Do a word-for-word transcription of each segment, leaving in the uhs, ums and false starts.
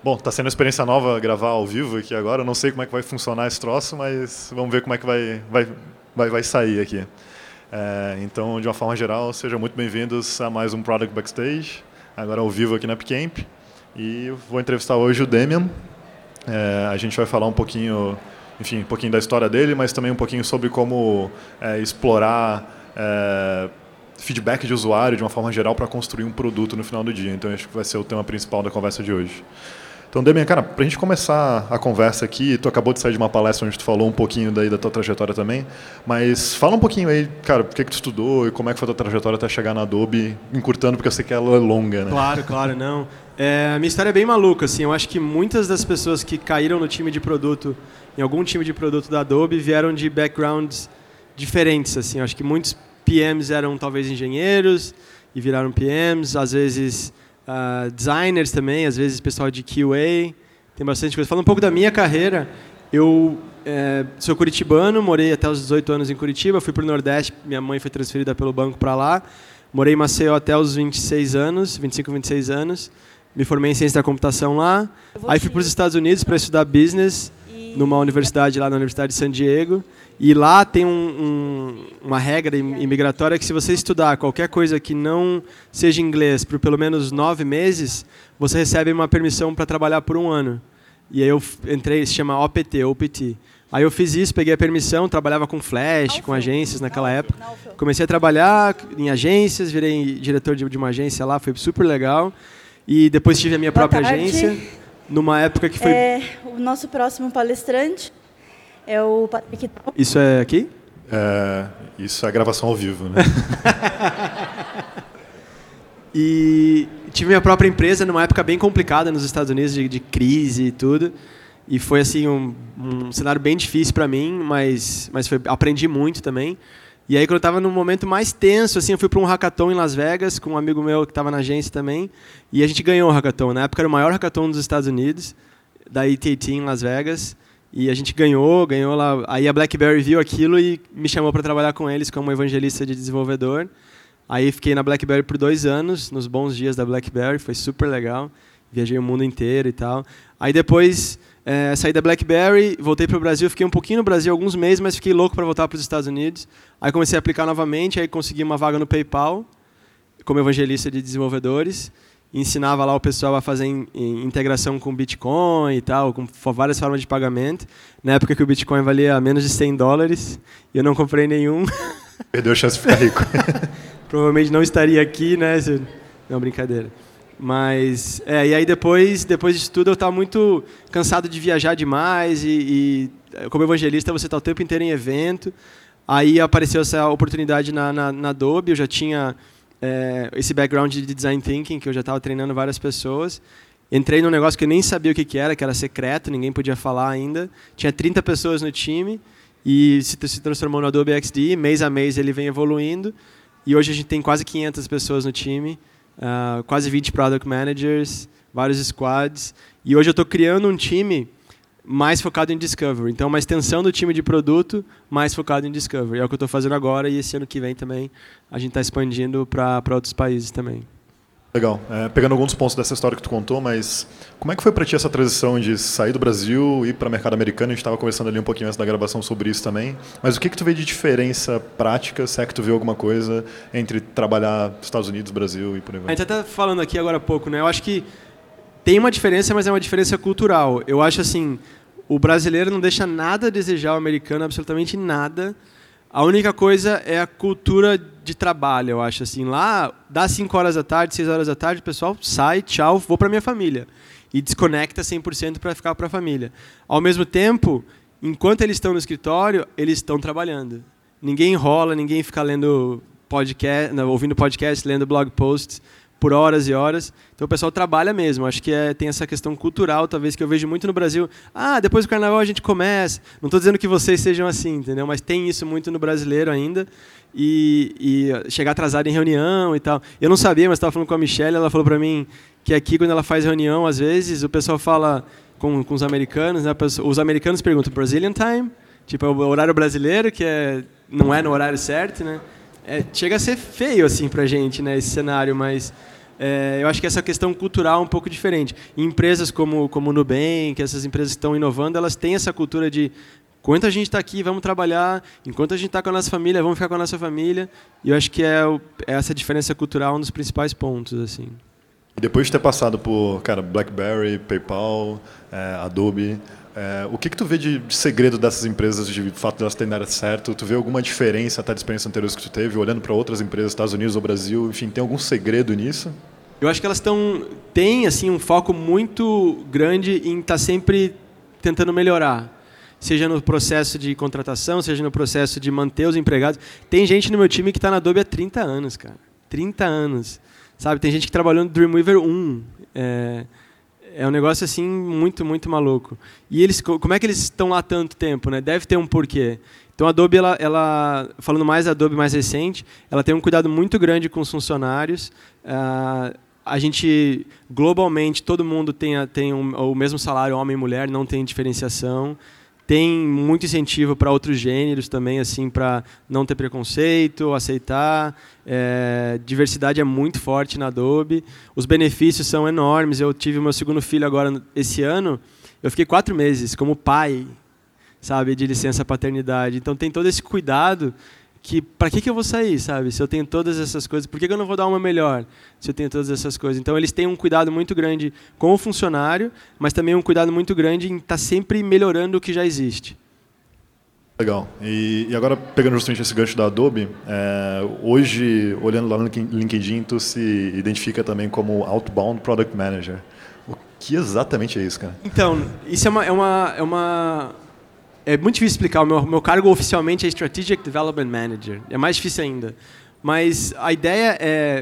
Bom, está sendo uma experiência nova gravar ao vivo aqui agora. Eu não sei como é que vai funcionar esse troço, mas vamos ver como é que vai, vai, vai, vai sair aqui. É, então, de uma forma geral, sejam muito bem-vindos a mais um Product Backstage, agora ao vivo aqui na Picamp. E vou entrevistar hoje o Damian. É, a gente vai falar um pouquinho, enfim, um pouquinho da história dele, mas também um pouquinho sobre como é, explorar é, feedback de usuário de uma forma geral para construir um produto no final do dia. Então, acho que vai ser o tema principal da conversa de hoje. Então, Damian, cara, para a gente começar a conversa aqui, tu acabou de sair de uma palestra onde tu falou um pouquinho daí da tua trajetória também, mas fala um pouquinho aí, cara, por que que tu estudou e como é que foi a tua trajetória até chegar na Adobe, encurtando, porque eu sei que ela é longa, né? Claro, claro, não. É, a minha história é bem maluca, assim, eu acho que muitas das pessoas que caíram no time de produto, em algum time de produto da Adobe, vieram de backgrounds diferentes, assim, eu acho que muitos P Ms eram talvez engenheiros e viraram P Ms, às vezes... Uh, designers também, às vezes pessoal de Q A, tem bastante coisa. Falando um pouco da minha carreira, eu é, sou curitibano, morei até os dezoito anos em Curitiba, fui para o Nordeste, minha mãe foi transferida pelo banco para lá, morei em Maceió até os vinte e seis anos, vinte e cinco, vinte e seis anos, me formei em ciência da computação lá, aí fui para os Estados Unidos para estudar business numa universidade lá na Universidade de San Diego. E lá tem um, um, uma regra imigratória que se você estudar qualquer coisa que não seja inglês por pelo menos nove meses, você recebe uma permissão para trabalhar por um ano. E aí eu entrei, se chama O P T, O P T. Aí eu fiz isso, peguei a permissão, trabalhava com Flash, com agências naquela época. Comecei a trabalhar em agências, virei diretor de uma agência lá, foi super legal. E depois tive a minha própria agência, numa época que foi... É, o nosso próximo palestrante... É o Patrick. Isso é aqui? É, isso é gravação ao vivo, né? E tive minha própria empresa numa época bem complicada nos Estados Unidos, de, de crise e tudo. E foi assim um, um cenário bem difícil para mim, mas, mas foi, aprendi muito também. E aí, quando eu estava num momento mais tenso, assim, eu fui para um hackathon em Las Vegas com um amigo meu que estava na agência também. E a gente ganhou o hackathon. Na época era o maior hackathon dos Estados Unidos, da A T e T em Las Vegas. E a gente ganhou, ganhou lá. Aí a BlackBerry viu aquilo e me chamou para trabalhar com eles como evangelista de desenvolvedor. Aí fiquei na BlackBerry por dois anos, nos bons dias da BlackBerry, foi super legal. Viajei o mundo inteiro e tal. Aí depois é, saí da BlackBerry, voltei para o Brasil, fiquei um pouquinho no Brasil, alguns meses, mas fiquei louco para voltar para os Estados Unidos. Aí comecei a aplicar novamente, aí consegui uma vaga no PayPal como evangelista de desenvolvedores. Ensinava lá o pessoal a fazer in, in, integração com Bitcoin e tal, com várias formas de pagamento. Na época que o Bitcoin valia menos de cem dólares, e eu não comprei nenhum. Perdeu a chance de ficar rico. Provavelmente não estaria aqui, né? Não, brincadeira. Mas, é, e aí depois, depois disso tudo, eu estava muito cansado de viajar demais, e, e como evangelista você está o tempo inteiro em evento. Aí apareceu essa oportunidade na, na, na Adobe, eu já tinha... É, esse background de design thinking, que eu já estava treinando várias pessoas. Entrei num negócio que eu nem sabia o que, que era, que era secreto, ninguém podia falar ainda. Tinha trinta pessoas no time e se, se transformou no Adobe X D. Mês a mês ele vem evoluindo. E hoje a gente tem quase quinhentas pessoas no time, uh, quase vinte product managers, vários squads. E hoje eu estou criando um time mais focado em Discovery. Então, uma extensão do time de produto mais focado em Discovery. É o que eu estou fazendo agora e esse ano que vem também a gente está expandindo para outros países também. Legal. É, pegando alguns pontos dessa história que tu contou, mas como é que foi para ti essa transição de sair do Brasil e ir para o mercado americano? A gente estava conversando ali um pouquinho antes da gravação sobre isso também. Mas o que que tu vê de diferença prática, se é que tu vê alguma coisa, entre trabalhar nos Estados Unidos, Brasil e por aí vai? A gente está falando aqui agora há pouco, né? Eu acho que tem uma diferença, mas é uma diferença cultural. Eu acho assim... O brasileiro não deixa nada a desejar ao americano, absolutamente nada. A única coisa é a cultura de trabalho, eu acho. Assim, lá, dá cinco horas da tarde, seis horas da tarde, o pessoal sai, tchau, vou para minha família. E desconecta cem por cento para ficar para a família. Ao mesmo tempo, enquanto eles estão no escritório, eles estão trabalhando. Ninguém enrola, ninguém fica lendo podcast, não, ouvindo podcast, lendo blog posts por horas e horas. Então o pessoal trabalha mesmo. Acho que é, tem essa questão cultural, talvez, que eu vejo muito no Brasil. Ah, depois do carnaval a gente começa. Não estou dizendo que vocês sejam assim, entendeu? Mas tem isso muito no brasileiro ainda. E, e chegar atrasado em reunião e tal. Eu não sabia, mas estava falando com a Michelle, ela falou para mim que aqui, quando ela faz reunião, às vezes, o pessoal fala com, com os americanos, né? Os americanos perguntam Brazilian time, tipo, é o horário brasileiro, que é, não é no horário certo, né? É, chega a ser feio assim pra gente, né, esse cenário, mas É, eu acho que essa questão cultural é um pouco diferente. Em empresas como, como o Nubank, essas empresas que estão inovando, elas têm essa cultura de enquanto a gente está aqui, vamos trabalhar, enquanto a gente está com a nossa família, vamos ficar com a nossa família. E eu acho que é, o, é essa diferença cultural um dos principais pontos. Assim. E depois de ter passado por cara, BlackBerry, PayPal, é, Adobe, é, o que, que tu vê de, de segredo dessas empresas, de fato de elas terem dado certo? Tu vê alguma diferença até da experiência anterior que tu teve, olhando para outras empresas, Estados Unidos ou Brasil? Enfim, tem algum segredo nisso? Eu acho que elas estão têm assim, um foco muito grande em estar tá sempre tentando melhorar. Seja no processo de contratação, seja no processo de manter os empregados. Tem gente no meu time que está na Adobe há trinta anos, cara. trinta anos. Sabe? Tem gente que trabalhou no Dreamweaver um. É, é um negócio assim muito, muito maluco. E eles, como é que eles estão lá tanto tempo? Né? Deve ter um porquê. Então a Adobe, ela, ela, falando mais da Adobe mais recente, ela tem um cuidado muito grande com os funcionários. Uh, a gente, globalmente, todo mundo tem, tem um, o mesmo salário, homem e mulher, não tem diferenciação. Tem muito incentivo para outros gêneros também, assim, para não ter preconceito, aceitar. É, diversidade é muito forte na Adobe. Os benefícios são enormes. Eu tive meu segundo filho agora esse ano. Eu fiquei quatro meses como pai, sabe, de licença paternidade. Então tem todo esse cuidado que para que que eu vou sair, sabe? Se eu tenho todas essas coisas, por que que eu não vou dar uma melhor? Se eu tenho todas essas coisas. Então eles têm um cuidado muito grande com o funcionário, mas também um cuidado muito grande em estar sempre melhorando o que já existe. Legal. E, e agora, pegando justamente esse gancho da Adobe, é, hoje, olhando lá no LinkedIn, tu se identifica também como Outbound Product Manager. O que exatamente é isso, cara? Então, isso é uma... É uma, é uma É muito difícil explicar. O meu, meu cargo oficialmente é Strategic Development Manager. É mais difícil ainda. Mas a ideia é,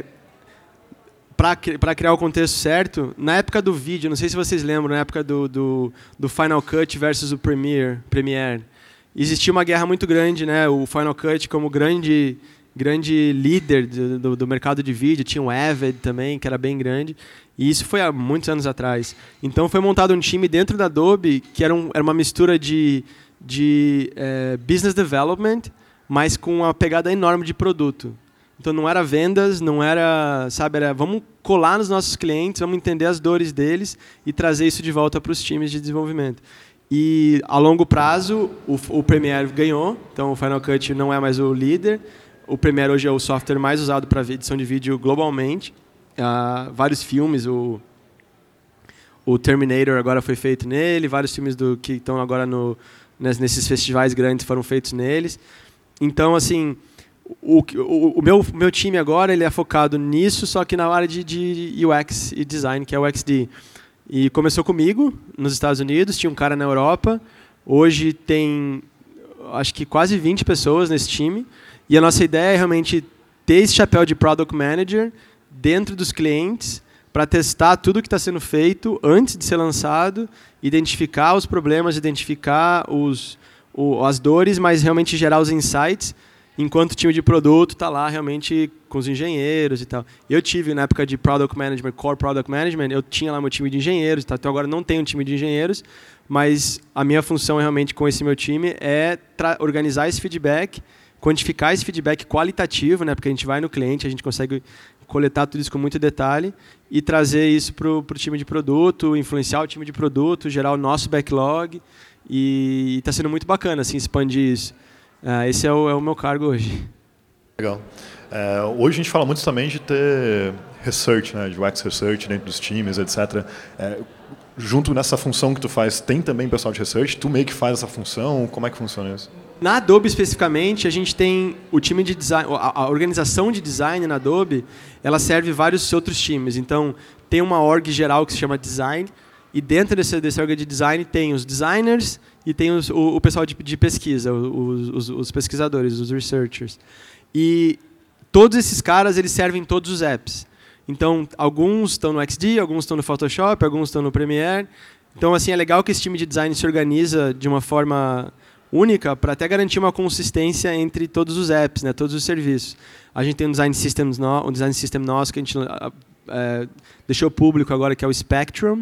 para criar o contexto certo, na época do vídeo, não sei se vocês lembram, na época do, do, do Final Cut versus o Premiere, Premiere, existia uma guerra muito grande, né? O Final Cut como grande, grande líder do, do, do mercado de vídeo. Tinha o Avid também, que era bem grande. E isso foi há muitos anos atrás. Então foi montado um time dentro da Adobe que era, um, era uma mistura de... de é, business development, mas com uma pegada enorme de produto. Então não era vendas, não era, sabe, era vamos colar nos nossos clientes, vamos entender as dores deles e trazer isso de volta para os times de desenvolvimento. E a longo prazo o, o Premiere ganhou, então o Final Cut não é mais o líder. O Premiere hoje é o software mais usado para edição de vídeo globalmente. Uh, vários filmes, o o Terminator agora foi feito nele, vários filmes do que estão agora no nesses festivais grandes foram feitos neles. Então, assim, o, o, o meu, meu time agora ele é focado nisso, só que na área de, de U X e design, que é o X D. E começou comigo nos Estados Unidos, tinha um cara na Europa. Hoje tem, acho que quase vinte pessoas nesse time. E a nossa ideia é realmente ter esse chapéu de Product Manager dentro dos clientes, para testar tudo que está sendo feito antes de ser lançado, identificar os problemas, identificar os, o, as dores, mas realmente gerar os insights, enquanto o time de produto está lá realmente com os engenheiros e tal. Eu tive, na época de Product Management, Core Product Management, eu tinha lá meu time de engenheiros, tá? Então agora não tenho um time de engenheiros, mas a minha função realmente com esse meu time é organizar esse feedback, quantificar esse feedback qualitativo, né? Porque a gente vai no cliente, a gente consegue coletar tudo isso com muito detalhe e trazer isso para o time de produto, influenciar o time de produto, gerar o nosso backlog, e está sendo muito bacana assim, expandir isso. Uh, esse é o, é o meu cargo hoje. Legal. É, hoje a gente fala muito também de ter research, né, de U X research dentro dos times, etcétera. É, junto nessa função que tu faz, tem também pessoal de research? Tu meio que faz essa função? Como é que funciona isso? Na Adobe, especificamente, a gente tem o time de design, a organização de design na Adobe, ela serve vários outros times. Então, tem uma org geral que se chama Design, e dentro desse, desse org de design tem os designers e tem os, o, o pessoal de, de pesquisa, os, os, os pesquisadores, os researchers. E todos esses caras, eles servem todos os apps. Então, alguns estão no X D, alguns estão no Photoshop, alguns estão no Premiere. Então, assim, é legal que esse time de design se organiza de uma forma única para até garantir uma consistência entre todos os apps, né, todos os serviços. A gente tem um design systems no, um design system nosso que a gente é, deixou público agora, que é o Spectrum,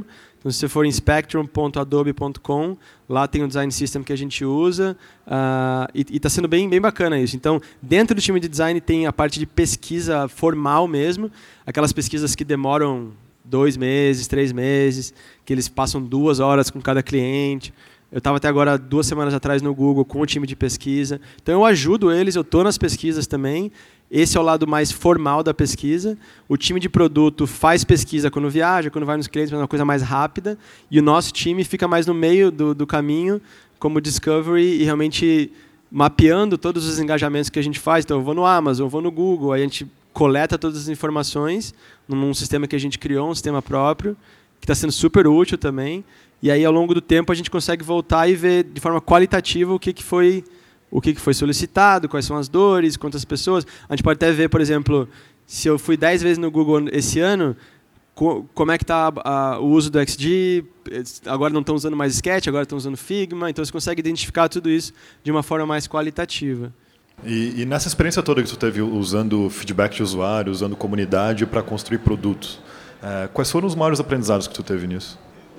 Então, se você for em spectrum ponto adobe ponto com, lá tem o design system que a gente usa, uh, e está sendo bem, bem bacana isso. Então, dentro do time de design tem a parte de pesquisa formal mesmo, aquelas pesquisas que demoram dois meses, três meses, que eles passam duas horas com cada cliente. Eu estava até agora, duas semanas atrás, no Google com o time de pesquisa. Então, eu ajudo eles, eu estou nas pesquisas também. Esse é o lado mais formal da pesquisa. O time de produto faz pesquisa quando viaja, quando vai nos clientes, mas é uma coisa mais rápida. E o nosso time fica mais no meio do, do caminho, como discovery, e realmente mapeando todos os engajamentos que a gente faz. Então, eu vou no Amazon, eu vou no Google, aí a gente coleta todas as informações num sistema que a gente criou, um sistema próprio, que está sendo super útil também. E aí, ao longo do tempo, a gente consegue voltar e ver de forma qualitativa o que, que, foi, o que, que foi solicitado, quais são as dores, quantas pessoas. A gente pode até ver, por exemplo, se eu fui dez vezes no Google esse ano, co como é que está o uso do X D, agora não estão usando mais Sketch, agora estão usando Figma, então você consegue identificar tudo isso de uma forma mais qualitativa. E, e nessa experiência toda que você teve usando feedback de usuário, usando comunidade para construir produtos, é, quais foram os maiores aprendizados que tu teve nisso?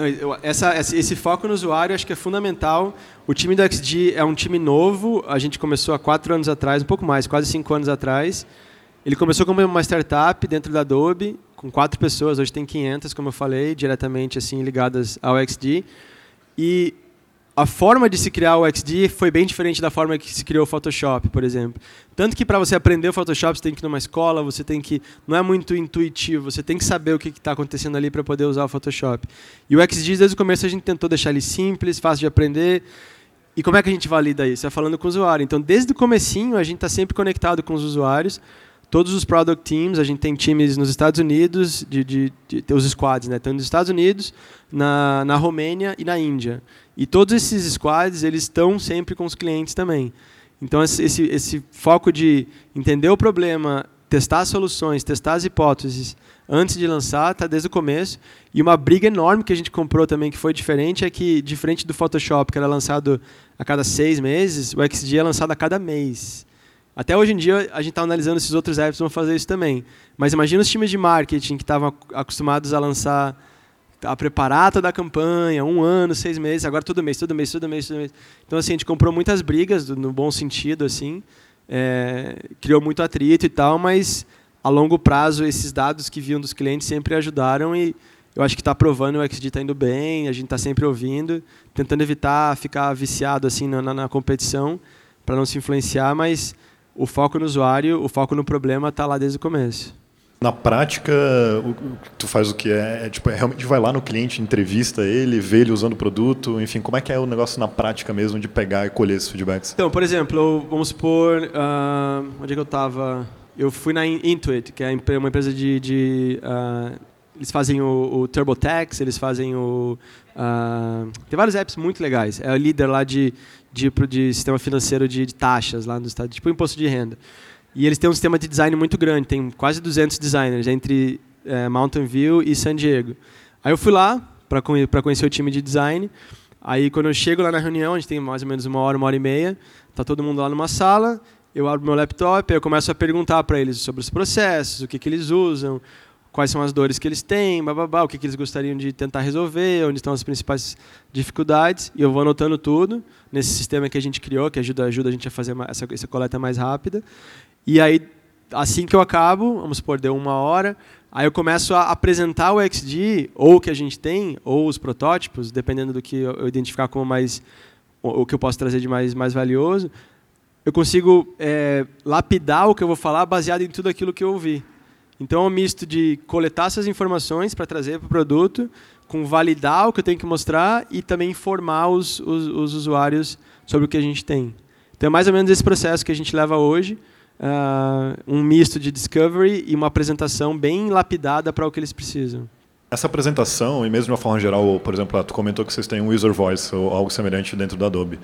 Essa, esse foco no usuário acho que é fundamental. O time do X D é um time novo, a gente começou há quatro anos atrás, um pouco mais, quase cinco anos atrás. Ele começou como uma startup dentro da Adobe, com quatro pessoas, hoje tem quinhentas, como eu falei, diretamente assim, ligadas ao X D. E a forma de se criar o X D foi bem diferente da forma que se criou o Photoshop, por exemplo. Tanto que para você aprender o Photoshop, você tem que ir numa escola, você tem que... Não é muito intuitivo, você tem que saber o que está acontecendo ali para poder usar o Photoshop. E o X D, desde o começo, a gente tentou deixar ele simples, fácil de aprender. E como é que a gente valida isso? É falando com o usuário. Então, desde o comecinho, a gente está sempre conectado com os usuários. Todos os product teams, a gente tem times nos Estados Unidos, de, de, de, de os squads, né? Estão nos Estados Unidos, na, na Romênia e na Índia. E todos esses squads, eles estão sempre com os clientes também. Então, esse, esse, esse foco de entender o problema, testar soluções, testar as hipóteses, antes de lançar, está desde o começo. E uma briga enorme que a gente comprou também, que foi diferente, é que, diferente do Photoshop, que era lançado a cada seis meses, o X D é lançado a cada mês. Até hoje em dia, a gente está analisando se os outros apps vão fazer isso também. Mas imagina os times de marketing que estavam acostumados a lançar, a preparar toda a campanha, um ano, seis meses, agora todo mês, todo mês, todo mês, todo mês. Então, assim, a gente comprou muitas brigas, no bom sentido, assim, é, criou muito atrito e tal, mas a longo prazo, esses dados que vinham dos clientes sempre ajudaram e eu acho que está provando, o X D está indo bem, a gente está sempre ouvindo, tentando evitar ficar viciado assim, na, na competição, para não se influenciar, mas o foco no usuário, o foco no problema está lá desde o começo. Na prática, o, tu faz o que é, é, tipo, é realmente vai lá no cliente, entrevista ele, vê ele usando o produto, enfim, como é que é o negócio na prática mesmo de pegar e colher esses feedbacks? Então, por exemplo, vamos supor, uh, onde é que eu estava? Eu fui na Intuit, que é uma empresa de... de uh, eles fazem o, o TurboTax, eles fazem o... Uh, tem vários apps muito legais. É o líder lá de, de, de sistema financeiro de, de taxas, lá no estado, tipo imposto de renda. E eles têm um sistema de design muito grande, tem quase duzentos designers entre é, Mountain View e San Diego. Aí eu fui lá para para conhecer o time de design. Aí quando eu chego lá na reunião, a gente tem mais ou menos uma hora, uma hora e meia, tá todo mundo lá numa sala, eu abro meu laptop, aí eu começo a perguntar para eles sobre os processos, o que, que eles usam, quais são as dores que eles têm, bababá, o que, que eles gostariam de tentar resolver, onde estão as principais dificuldades, e eu vou anotando tudo nesse sistema que a gente criou, que ajuda, ajuda a gente a fazer essa, essa coleta mais rápida. E aí, assim que eu acabo, vamos supor, deu uma hora, aí eu começo a apresentar o X D, ou o que a gente tem, ou os protótipos, dependendo do que eu identificar como mais, o que eu posso trazer de mais, mais valioso, eu consigo é, lapidar o que eu vou falar baseado em tudo aquilo que eu ouvi. Então, é um misto de coletar essas informações para trazer para o produto, com validar o que eu tenho que mostrar e também informar os, os, os usuários sobre o que a gente tem. Então, é mais ou menos esse processo que a gente leva hoje, uh, um misto de discovery e uma apresentação bem lapidada para o que eles precisam. Essa apresentação, e mesmo de uma forma geral, por exemplo, tu comentou que vocês têm um user voice ou algo semelhante dentro da Adobe,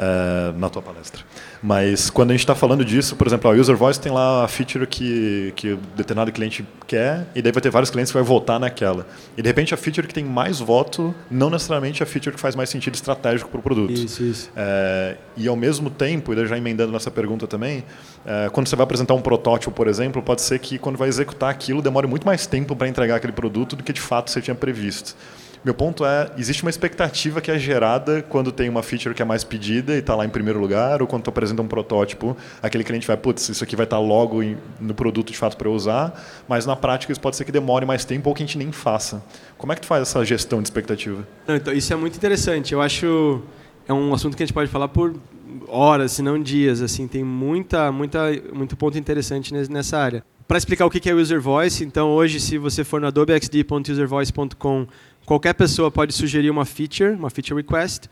é, na tua palestra. Mas quando a gente está falando disso, por exemplo, o user voice tem lá a feature que, que o determinado cliente quer, e daí vai ter vários clientes que vai votar naquela. E de repente a feature que tem mais voto, não necessariamente a feature que faz mais sentido estratégico para o produto. Isso, isso. É, e ao mesmo tempo, e já emendando nessa pergunta também, é, quando você vai apresentar um protótipo, por exemplo, pode ser que quando vai executar aquilo demore muito mais tempo para entregar aquele produto do que de fato você tinha previsto. Meu ponto é, existe uma expectativa que é gerada quando tem uma feature que é mais pedida e está lá em primeiro lugar, ou quando tu apresenta um protótipo, aquele cliente vai, putz, isso aqui vai estar logo em, no produto de fato para eu usar, mas na prática isso pode ser que demore mais tempo ou que a gente nem faça. Como é que tu faz essa gestão de expectativa? Não, então, isso é muito interessante. Eu acho é um assunto que a gente pode falar por horas, se não dias. Assim, tem muita, muita, muito ponto interessante nessa área. Para explicar o que é o User Voice, então hoje, se você for no adobe x d ponto user voice ponto com, qualquer pessoa pode sugerir uma feature, uma feature request,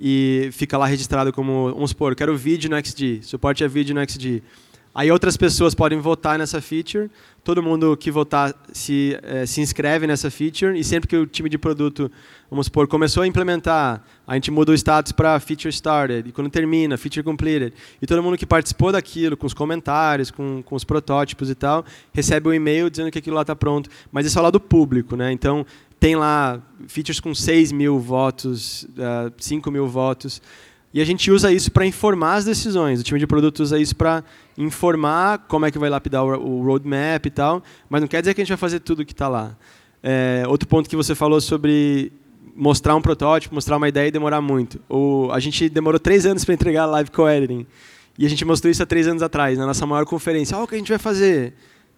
e fica lá registrado como, vamos supor, quero vídeo no X D, suporte a vídeo no X D. Aí outras pessoas podem votar nessa feature, todo mundo que votar se, eh, se inscreve nessa feature, e sempre que o time de produto, vamos supor, começou a implementar, a gente muda o status para feature started, e quando termina, feature completed. E todo mundo que participou daquilo, com os comentários, com, com os protótipos e tal, recebe um e-mail dizendo que aquilo lá está pronto. Mas isso é o lado público, né? Então, tem lá features com seis mil votos, uh, cinco mil votos, e a gente usa isso para informar as decisões. O time de produto usa isso para informar como é que vai lapidar o roadmap e tal, mas não quer dizer que a gente vai fazer tudo que está lá. É, outro ponto que você falou sobre mostrar um protótipo, mostrar uma ideia e demorar muito. O, a gente demorou três anos para entregar a Live Co-Editing. E a gente mostrou isso há três anos atrás, na nossa maior conferência. Ah, o que a gente vai fazer?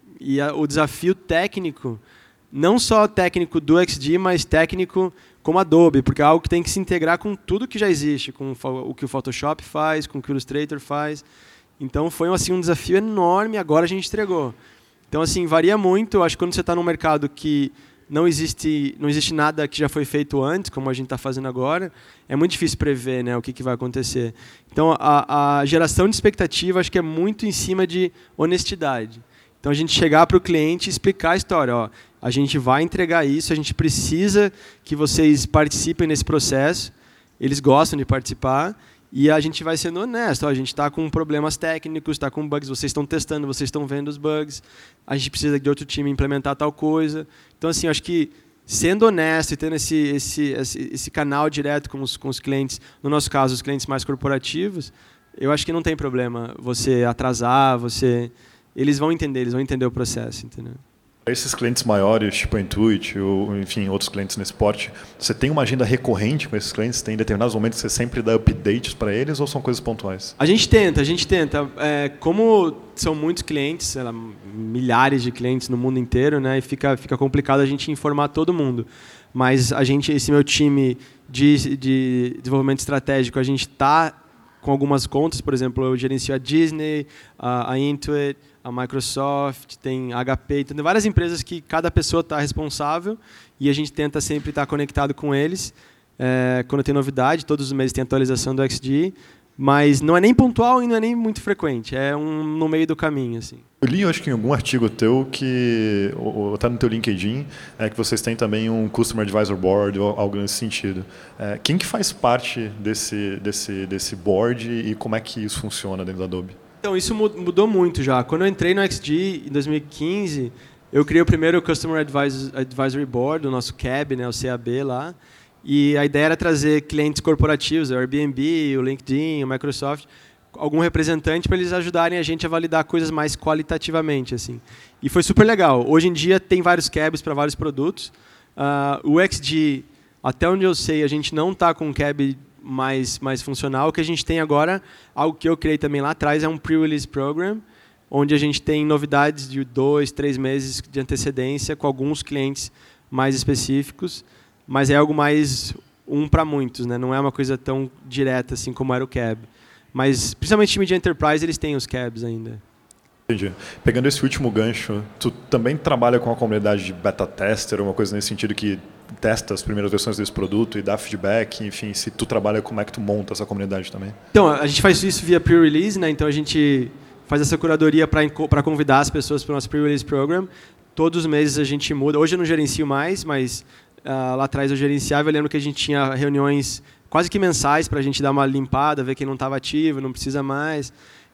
E a, o desafio técnico, não só técnico do X D, mas técnico como Adobe, porque é algo que tem que se integrar com tudo que já existe, com o que o Photoshop faz, com o que o Illustrator faz. Então, foi assim, um desafio enorme, agora a gente entregou. Então, assim, varia muito. Eu acho que quando você está num mercado que não existe, não existe nada que já foi feito antes, como a gente está fazendo agora, é muito difícil prever, né, o que, que vai acontecer. Então, a, a geração de expectativa, acho que é muito em cima de honestidade. Então, a gente chegar para o cliente e explicar a história. Ó, a gente vai entregar isso, a gente precisa que vocês participem nesse processo, eles gostam de participar, e a gente vai sendo honesto. Ó, a gente está com problemas técnicos, está com bugs, vocês estão testando, vocês estão vendo os bugs, a gente precisa de outro time implementar tal coisa. Então, assim, acho que sendo honesto e tendo esse, esse, esse, esse canal direto com os, com os clientes, no nosso caso, os clientes mais corporativos, eu acho que não tem problema você atrasar, você... eles vão entender, eles vão entender o processo, entendeu? Esses clientes maiores, tipo a Intuit, ou enfim, outros clientes nesse porte, você tem uma agenda recorrente com esses clientes? Tem determinados momentos que você sempre dá updates para eles ou são coisas pontuais? A gente tenta, a gente tenta. É, como são muitos clientes, sei lá, milhares de clientes no mundo inteiro, né, e fica, fica complicado a gente informar todo mundo. Mas a gente, esse meu time de, de desenvolvimento estratégico, a gente está com algumas contas, por exemplo, eu gerencio a Disney, a, a Intuit, a Microsoft, tem a H P, então tem várias empresas que cada pessoa está responsável e a gente tenta sempre estar conectado com eles. É, quando tem novidade, todos os meses tem atualização do X D, mas não é nem pontual e não é nem muito frequente, é um no meio do caminho, assim. Eu li, eu acho que em algum artigo teu, que está no teu LinkedIn, é que vocês têm também um Customer Advisor Board ou algo nesse sentido. É, quem que faz parte desse, desse, desse board e como é que isso funciona dentro da Adobe? Então, isso mudou muito já. Quando eu entrei no X D, em dois mil e quinze, eu criei o primeiro Customer Advisory Board, o nosso C A B, né, o C A B lá. E a ideia era trazer clientes corporativos, o Airbnb, o LinkedIn, o Microsoft, algum representante para eles ajudarem a gente a validar coisas mais qualitativamente, assim. E foi super legal. Hoje em dia tem vários C A Bs para vários produtos. Uh, o X D, até onde eu sei, a gente não está com um C A B mais, mais funcional. O que a gente tem agora, algo que eu criei também lá atrás, é um Pre-Release Program, onde a gente tem novidades de dois, três meses de antecedência com alguns clientes mais específicos, mas é algo mais um para muitos, né? Não é uma coisa tão direta assim como era o C A B. Mas, principalmente time de Enterprise, eles têm os C A Bs ainda. Entendi. Pegando esse último gancho, tu também trabalha com a comunidade de beta tester, uma coisa nesse sentido que testa as primeiras versões desse produto e dá feedback, enfim, se tu trabalha, como é que tu monta essa comunidade também? Então, a gente faz isso via pre-release, né? Então a gente faz essa curadoria para convidar as pessoas para o nosso pre-release program. Todos os meses a gente muda. Hoje eu não gerencio mais, mas uh, lá atrás eu gerenciava. Eu lembro que a gente tinha reuniões quase que mensais para a gente dar uma limpada, ver quem não estava ativo, não precisa mais.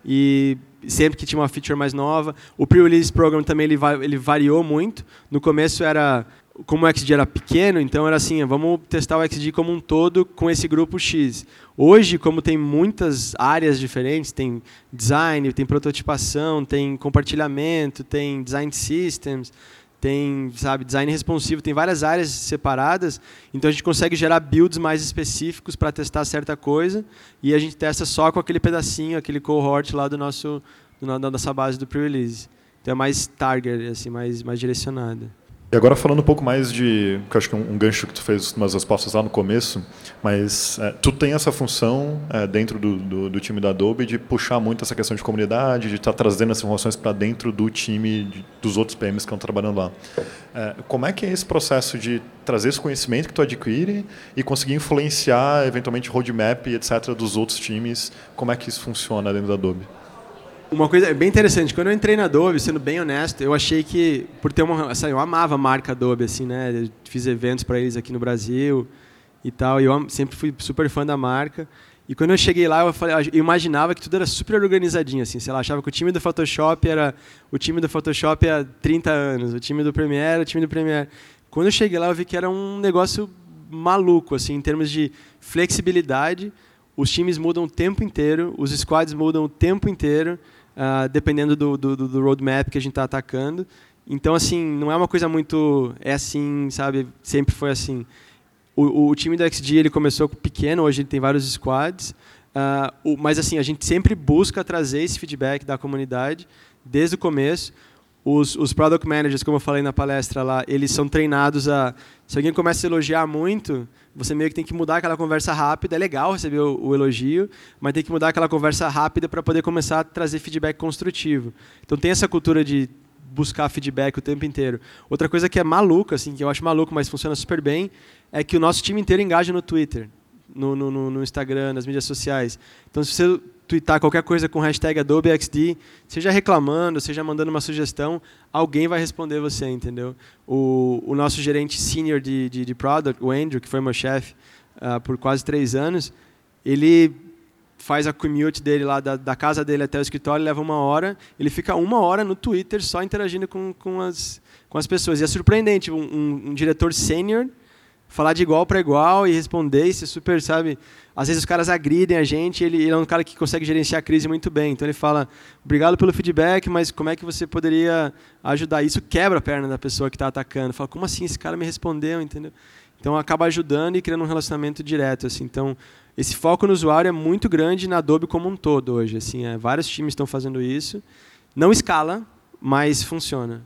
E sempre que tinha uma feature mais nova. O pre-release program também ele, va ele variou muito. No começo era, como o X D era pequeno, então era assim, vamos testar o X D como um todo com esse grupo X. Hoje, como tem muitas áreas diferentes, tem design, tem prototipação, tem compartilhamento, tem design systems, tem, sabe, design responsivo, tem várias áreas separadas, então a gente consegue gerar builds mais específicos para testar certa coisa e a gente testa só com aquele pedacinho, aquele cohort lá do nosso, do, da nossa base do pre-release. Então é mais target, assim, mais, mais direcionada. E agora falando um pouco mais de, que eu acho que é um, um gancho que tu fez umas respostas lá no começo, mas é, tu tem essa função é, dentro do, do, do time da Adobe de puxar muito essa questão de comunidade, de estar tá trazendo essas informações para dentro do time de, dos outros P Ms que estão trabalhando lá. É, como é que é esse processo de trazer esse conhecimento que tu adquire e conseguir influenciar, eventualmente, roadmap e etcétera dos outros times? Como é que isso funciona dentro da Adobe? Uma coisa bem interessante, quando eu entrei na Adobe, sendo bem honesto, eu achei que, por ter uma, assim, eu amava a marca Adobe, assim, né? Eu fiz eventos para eles aqui no Brasil e tal, e eu sempre fui super fã da marca. E quando eu cheguei lá, eu, falei, eu imaginava que tudo era super organizadinho, assim, sei lá, achava que o time do Photoshop era o time do Photoshop há trinta anos, o time do Premiere, o time do Premiere. Quando eu cheguei lá, eu vi que era um negócio maluco, assim, em termos de flexibilidade. Os times mudam o tempo inteiro, os squads mudam o tempo inteiro, uh, dependendo do, do, do roadmap que a gente está atacando. Então, assim, não é uma coisa muito... É assim, sabe? Sempre foi assim. O, o time do X D ele começou pequeno, hoje ele tem vários squads. Uh, o, mas, assim, a gente sempre busca trazer esse feedback da comunidade desde o começo. Os, os product managers, como eu falei na palestra lá, eles são treinados a... Se alguém começa a elogiar muito, você meio que tem que mudar aquela conversa rápida. É legal receber o, o elogio, mas tem que mudar aquela conversa rápida para poder começar a trazer feedback construtivo. Então tem essa cultura de buscar feedback o tempo inteiro. Outra coisa que é maluca, assim, que eu acho maluco, mas funciona super bem, é que o nosso time inteiro engaja no Twitter, no, no, no Instagram, nas mídias sociais. Então, se você tweetar qualquer coisa com hashtag Adobe X D, seja reclamando, seja mandando uma sugestão, alguém vai responder você, entendeu? O, o nosso gerente senior de, de, de product, o Andrew, que foi meu chefe uh, por quase três anos, ele faz a commute dele lá da, da casa dele até o escritório, leva uma hora, ele fica uma hora no Twitter só interagindo com, com, as, com as pessoas. E é surpreendente, um, um, um diretor sênior falar de igual para igual e responder, isso é super, sabe... Às vezes os caras agridem a gente, ele, ele é um cara que consegue gerenciar a crise muito bem. Então ele fala, obrigado pelo feedback, mas como é que você poderia ajudar? Isso quebra a perna da pessoa que está atacando. Fala, como assim? Esse cara me respondeu, entendeu? Então acaba ajudando e criando um relacionamento direto. Assim. Então esse foco no usuário é muito grande na Adobe como um todo hoje. Assim, é, vários times estão fazendo isso. Não escala, mas funciona.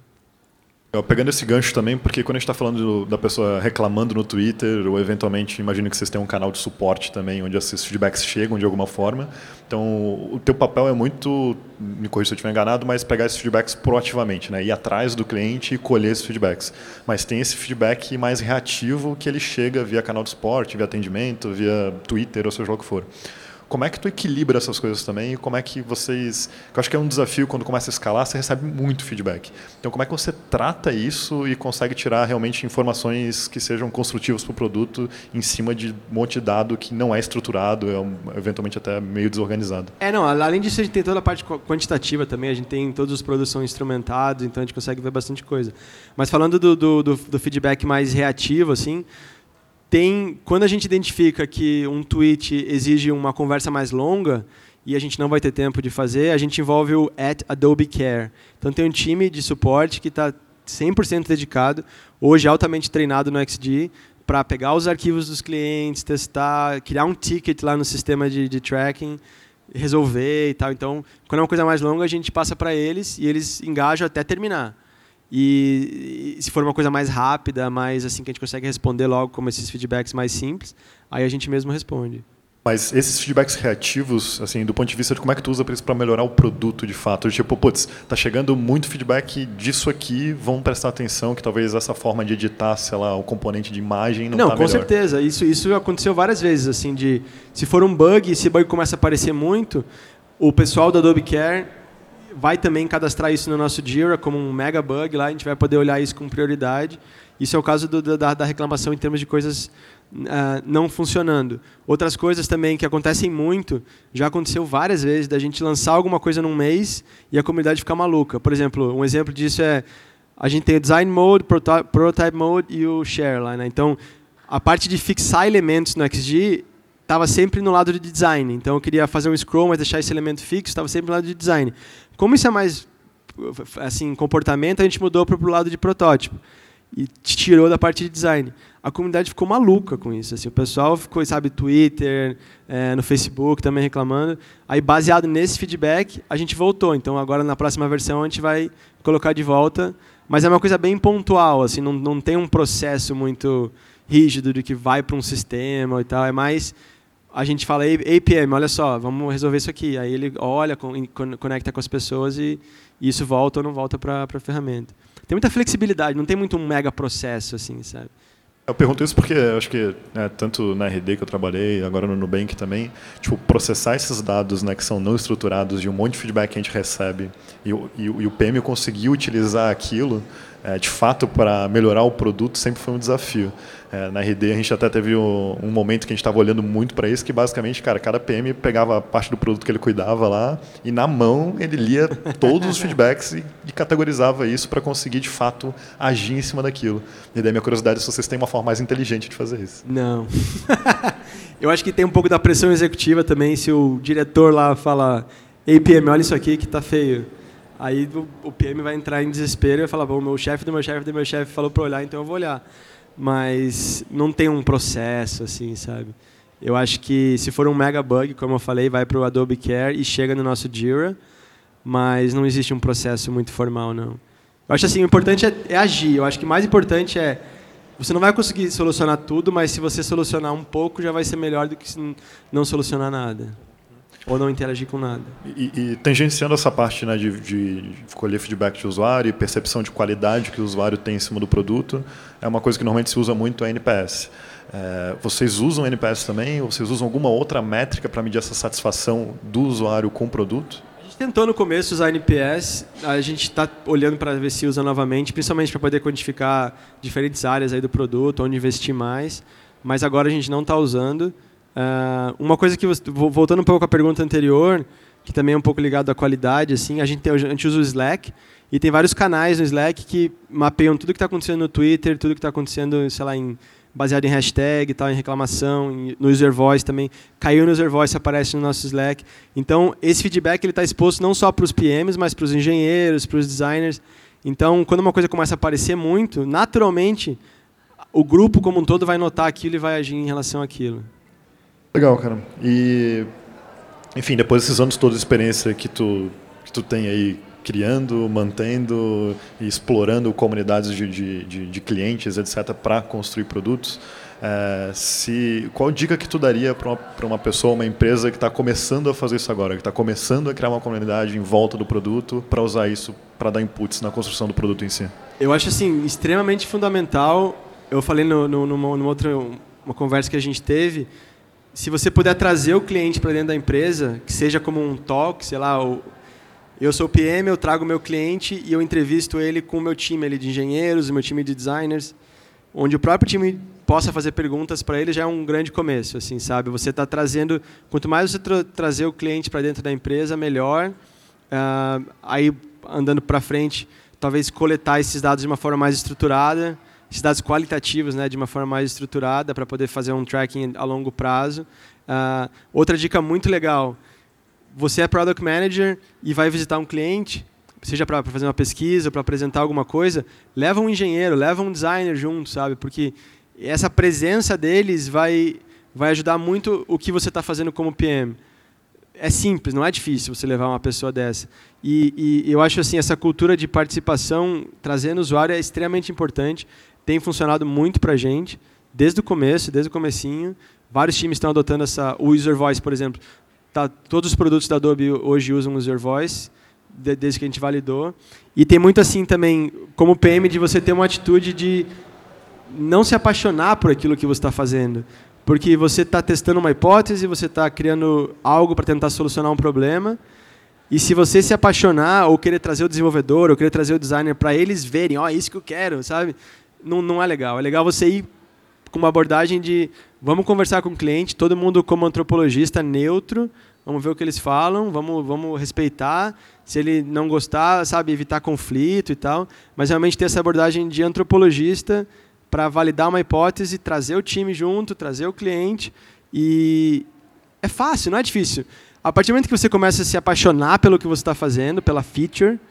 Eu, pegando esse gancho também, porque quando a gente está falando do, da pessoa reclamando no Twitter, ou eventualmente, imagino que vocês têm um canal de suporte também, onde esses feedbacks chegam de alguma forma. Então, o teu papel é muito, me corrija se eu estiver enganado, mas pegar esses feedbacks proativamente, né? Ir atrás do cliente e colher esses feedbacks. Mas tem esse feedback mais reativo que ele chega via canal de suporte, via atendimento, via Twitter, ou seja lá o que for. Como é que tu equilibra essas coisas também e como é que vocês... Eu acho que é um desafio quando começa a escalar, você recebe muito feedback. Então, como é que você trata isso e consegue tirar realmente informações que sejam construtivas para o produto em cima de um monte de dado que não é estruturado, é um, eventualmente até meio desorganizado? É, não, além disso a gente tem toda a parte quantitativa também, a gente tem todos os produtos são instrumentados, então a gente consegue ver bastante coisa. Mas falando do, do, do, do feedback mais reativo, assim... Tem, quando a gente identifica que um tweet exige uma conversa mais longa e a gente não vai ter tempo de fazer, a gente envolve o at Adobe Care. Então tem um time de suporte que está cem por cento dedicado, hoje altamente treinado no X D, para pegar os arquivos dos clientes, testar, criar um ticket lá no sistema de, de tracking, resolver e tal. Então, quando é uma coisa mais longa, a gente passa para eles e eles engajam até terminar. E, e se for uma coisa mais rápida, mais assim que a gente consegue responder logo, como esses feedbacks mais simples, aí a gente mesmo responde. Mas esses feedbacks reativos, assim, do ponto de vista de como é que tu usa para isso para melhorar o produto de fato? Tipo, putz, tá chegando muito feedback disso aqui, vamos prestar atenção que talvez essa forma de editar, sei lá, o componente de imagem não, não tá com melhor. certeza. Isso, isso aconteceu várias vezes, assim, de se for um bug, se o bug começa a aparecer muito, o pessoal da Adobe Care vai também cadastrar isso no nosso Jira como um mega bug lá, a gente vai poder olhar isso com prioridade. Isso é o caso do, da, da reclamação em termos de coisas uh, não funcionando. Outras coisas também que acontecem muito, já aconteceu várias vezes, da gente lançar alguma coisa num mês e a comunidade ficar maluca. Por exemplo, um exemplo disso é, a gente tem o Design Mode, Prototype Mode e o Share lá, né? Então, a parte de fixar elementos no X D estava sempre no lado de design. Então, eu queria fazer um scroll, mas deixar esse elemento fixo, estava sempre no lado de design. Como isso é mais assim, comportamento, a gente mudou para o lado de protótipo. E tirou da parte de design. A comunidade ficou maluca com isso. Assim, o pessoal ficou, sabe, Twitter, é, no Facebook também reclamando. Aí, baseado nesse feedback, a gente voltou. Então, agora, na próxima versão, a gente vai colocar de volta. Mas é uma coisa bem pontual. Assim, não, não tem um processo muito rígido de que vai para um sistema e tal. É mais... A gente fala, A P M, olha só, vamos resolver isso aqui. Aí ele olha, conecta com as pessoas e, e isso volta ou não volta para a ferramenta. Tem muita flexibilidade, não tem muito um mega processo, assim, sabe? Eu pergunto isso porque eu acho que, né, tanto na R D que eu trabalhei, agora no Nubank também, tipo, processar esses dados, né, que são não estruturados, de um monte de feedback que a gente recebe, e, e, e o P M conseguir utilizar aquilo, é, de fato, para melhorar o produto, sempre foi um desafio. É, na R D a gente até teve um, um momento que a gente estava olhando muito para isso, que basicamente, cara, cada P M pegava a parte do produto que ele cuidava lá e na mão ele lia todos os feedbacks e, e categorizava isso para conseguir, de fato, agir em cima daquilo. E daí minha curiosidade é se vocês têm uma forma mais inteligente de fazer isso. Não. Eu acho que tem um pouco da pressão executiva também, se o diretor lá fala, ei, P M, olha isso aqui que tá feio. Aí o, o P M vai entrar em desespero e vai falar, bom, o meu chefe do meu chefe do meu chefe falou para olhar, então eu vou olhar. Mas não tem um processo, assim, sabe? Eu acho que se for um mega bug, como eu falei, vai para o Adobe Care e chega no nosso Jira, mas não existe um processo muito formal, não. Eu acho assim, o importante é, é agir. Eu acho que o mais importante é, você não vai conseguir solucionar tudo, mas se você solucionar um pouco, já vai ser melhor do que se não solucionar nada. Ou não interagir com nada. E, e tangenciando essa parte, né, de, de colher feedback de usuário e percepção de qualidade que o usuário tem em cima do produto, é uma coisa que normalmente se usa muito, é N P S. É, vocês usam N P S também? Ou vocês usam alguma outra métrica para medir essa satisfação do usuário com o produto? A gente tentou no começo usar N P S, a gente está olhando para ver se usa novamente, principalmente para poder quantificar diferentes áreas aí do produto, onde investir mais, mas agora a gente não está usando. Uh, uma coisa que, voltando um pouco à pergunta anterior, que também é um pouco ligado à qualidade, assim, a gente, tem, a gente usa o Slack e tem vários canais no Slack que mapeiam tudo que está acontecendo no Twitter, tudo que está acontecendo, sei lá, em, baseado em hashtag, tal, em reclamação, em, no User Voice também. Caiu no User Voice, aparece no nosso Slack. Então, esse feedback está exposto não só para os P Ms, mas para os engenheiros, para os designers. Então, quando uma coisa começa a aparecer muito, naturalmente, o grupo como um todo vai notar aquilo e vai agir em relação àquilo. Legal, cara. E, enfim, depois desses anos todos de experiência que tu, que tu tem aí criando, mantendo e explorando comunidades de, de, de, de clientes, etcétera, para construir produtos, é, se, qual dica que tu daria para uma, para uma pessoa, uma empresa que está começando a fazer isso agora, que está começando a criar uma comunidade em volta do produto para usar isso para dar inputs na construção do produto em si? Eu acho assim, extremamente fundamental. Eu falei no, no, numa, numa outra uma conversa que a gente teve, se você puder trazer o cliente para dentro da empresa, que seja como um talk, sei lá, eu sou o P M, eu trago o meu cliente e eu entrevisto ele com o meu time ali de engenheiros, o meu time de designers, onde o próprio time possa fazer perguntas para ele já é um grande começo, assim, sabe? Você está trazendo, quanto mais você tra trazer o cliente para dentro da empresa, melhor. Uh, aí, andando para frente, talvez coletar esses dados de uma forma mais estruturada, esses dados qualitativos, né, de uma forma mais estruturada para poder fazer um tracking a longo prazo. Uh, outra dica muito legal, você é Product Manager e vai visitar um cliente, seja para fazer uma pesquisa, para apresentar alguma coisa, leva um engenheiro, leva um designer junto, sabe? Porque essa presença deles vai, vai ajudar muito o que você está fazendo como P M. É simples, não é difícil você levar uma pessoa dessa. E, e eu acho assim, essa cultura de participação, trazendo o usuário, é extremamente importante. Tem funcionado muito para a gente, desde o começo, desde o comecinho. Vários times estão adotando essa, o User Voice, por exemplo. Tá, todos os produtos da Adobe hoje usam o User Voice, de, desde que a gente validou. E tem muito assim também, como P M, de você ter uma atitude de não se apaixonar por aquilo que você está fazendo. Porque você está testando uma hipótese, você está criando algo para tentar solucionar um problema. E se você se apaixonar, ou querer trazer o desenvolvedor, ou querer trazer o designer para eles verem, ó, oh, é isso que eu quero, sabe? Não, não é legal. É legal você ir com uma abordagem de vamos conversar com o cliente, todo mundo como antropologista neutro, vamos ver o que eles falam, vamos, vamos respeitar. Se ele não gostar, sabe, evitar conflito e tal. Mas realmente ter essa abordagem de antropologista para validar uma hipótese, trazer o time junto, trazer o cliente. E é fácil, não é difícil. A partir do momento que você começa a se apaixonar pelo que você está fazendo, pela feature,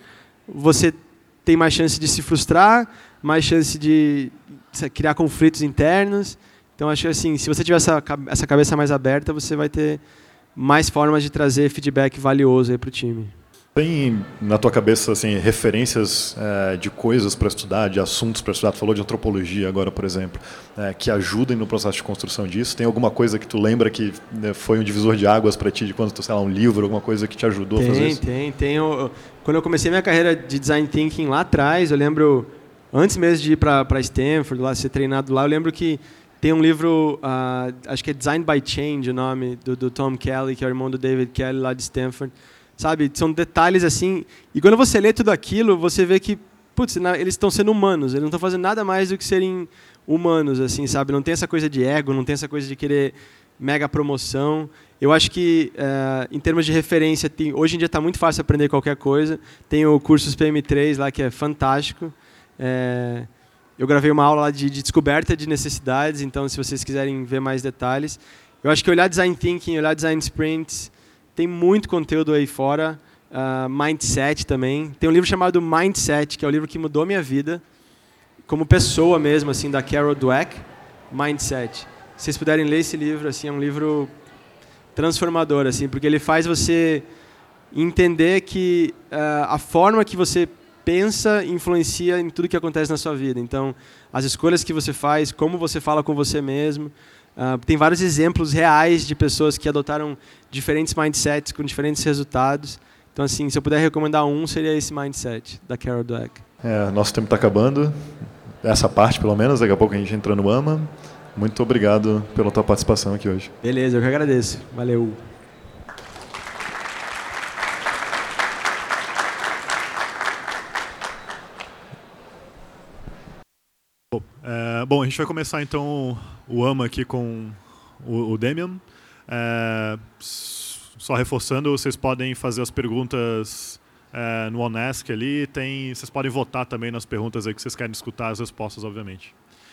você tem mais chance de se frustrar, mais chance de criar conflitos internos. Então, acho que assim, se você tiver essa, essa cabeça mais aberta, você vai ter mais formas de trazer feedback valioso para o time. Tem na tua cabeça assim, referências é, de coisas para estudar, de assuntos para estudar? Tu falou de antropologia agora, por exemplo, é, que ajudem no processo de construção disso. Tem alguma coisa que tu lembra que né, foi um divisor de águas para ti, de quando tu, sei lá, um livro, alguma coisa que te ajudou tem, a fazer isso? Tem, tem. tem. Quando eu comecei minha carreira de Design Thinking lá atrás, eu lembro, antes mesmo de ir para Stanford, lá ser treinado lá, eu lembro que tem um livro, uh, acho que é Design by Change, o nome, do, do Tom Kelly, que é o irmão do David Kelly, lá de Stanford. Sabe, são detalhes assim. E quando você lê tudo aquilo, você vê que, putz, eles estão sendo humanos. Eles não estão fazendo nada mais do que serem humanos, assim, sabe? Não tem essa coisa de ego, não tem essa coisa de querer mega promoção. Eu acho que, uh, em termos de referência, tem, hoje em dia está muito fácil aprender qualquer coisa. Tem o curso P M três lá, que é fantástico. É, eu gravei uma aula lá de, de descoberta de necessidades, então, se vocês quiserem ver mais detalhes. Eu acho que olhar Design Thinking, olhar Design Sprints, tem muito conteúdo aí fora, uh, Mindset também. Tem um livro chamado Mindset, que é o livro que mudou minha vida, como pessoa mesmo, assim, da Carol Dweck, Mindset. Se vocês puderem ler esse livro, assim, é um livro transformador, assim, porque ele faz você entender que uh, a forma que você pensa influencia em tudo que acontece na sua vida. Então, as escolhas que você faz, como você fala com você mesmo. Uh, tem vários exemplos reais de pessoas que adotaram diferentes mindsets com diferentes resultados. Então, assim, se eu puder recomendar um, seria esse Mindset, da Carol Dweck. É, nosso tempo está acabando, essa parte pelo menos, daqui a pouco a gente entra no AMA. Muito obrigado pela tua participação aqui hoje. Beleza, eu que agradeço. Valeu. É, bom, a gente vai começar então o AMA aqui com o, o Damian. É, só reforçando, vocês podem fazer as perguntas é, no OnAsk ali. Tem, vocês podem votar também nas perguntas aí que vocês querem escutar as respostas, obviamente.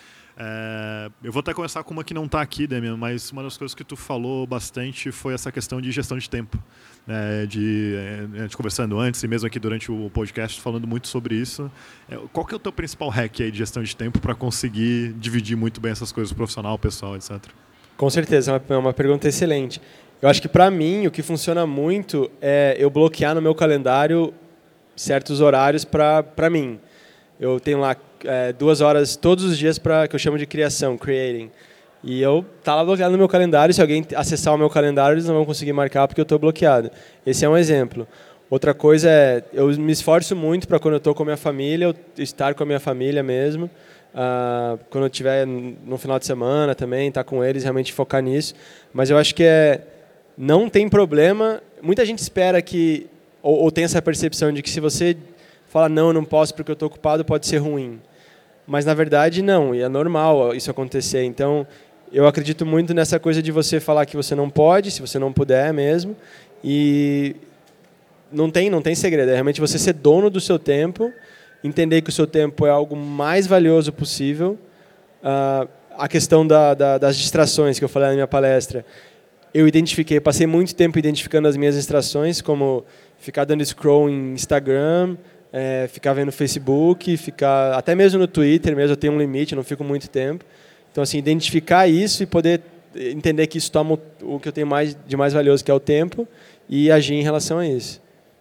É, eu vou até começar com uma que não está aqui, Damian, mas uma das coisas que tu falou bastante foi essa questão de gestão de tempo. É, de, a gente conversando antes e mesmo aqui durante o podcast falando muito sobre isso. É, qual que é o teu principal hack aí de gestão de tempo para conseguir dividir muito bem essas coisas, profissional, pessoal, etcétera? Com certeza, é uma pergunta excelente. Eu acho que para mim o que funciona muito é eu bloquear no meu calendário certos horários para mim. Eu tenho lá é, duas horas todos os dias para que eu chamo de criação, creating. E eu tá lá bloqueado no meu calendário. Se alguém acessar o meu calendário, eles não vão conseguir marcar porque eu estou bloqueado. Esse é um exemplo. Outra coisa é, eu me esforço muito para quando eu estou com a minha família, eu estar com a minha família mesmo. Uh, quando eu estiver no final de semana também, estar tá com eles, realmente focar nisso. Mas eu acho que é, não tem problema. Muita gente espera que, ou, ou tem essa percepção de que se você fala, não, eu não posso porque eu estou ocupado, pode ser ruim. Mas, na verdade, não. E é normal isso acontecer. Então, eu acredito muito nessa coisa de você falar que você não pode, se você não puder mesmo. E não tem, não tem segredo. É realmente você ser dono do seu tempo, entender que o seu tempo é algo mais valioso possível. Uh, a questão da, da, das distrações que eu falei na minha palestra, eu identifiquei, passei muito tempo identificando as minhas distrações, como ficar dando scroll em Instagram, é, ficar vendo Facebook, ficar até mesmo no Twitter, mesmo eu tenho um limite, eu não fico muito tempo. Então, assim, identificar isso e poder entender que isso toma o que eu tenho mais, de mais valioso, que é o tempo, e agir em relação a isso.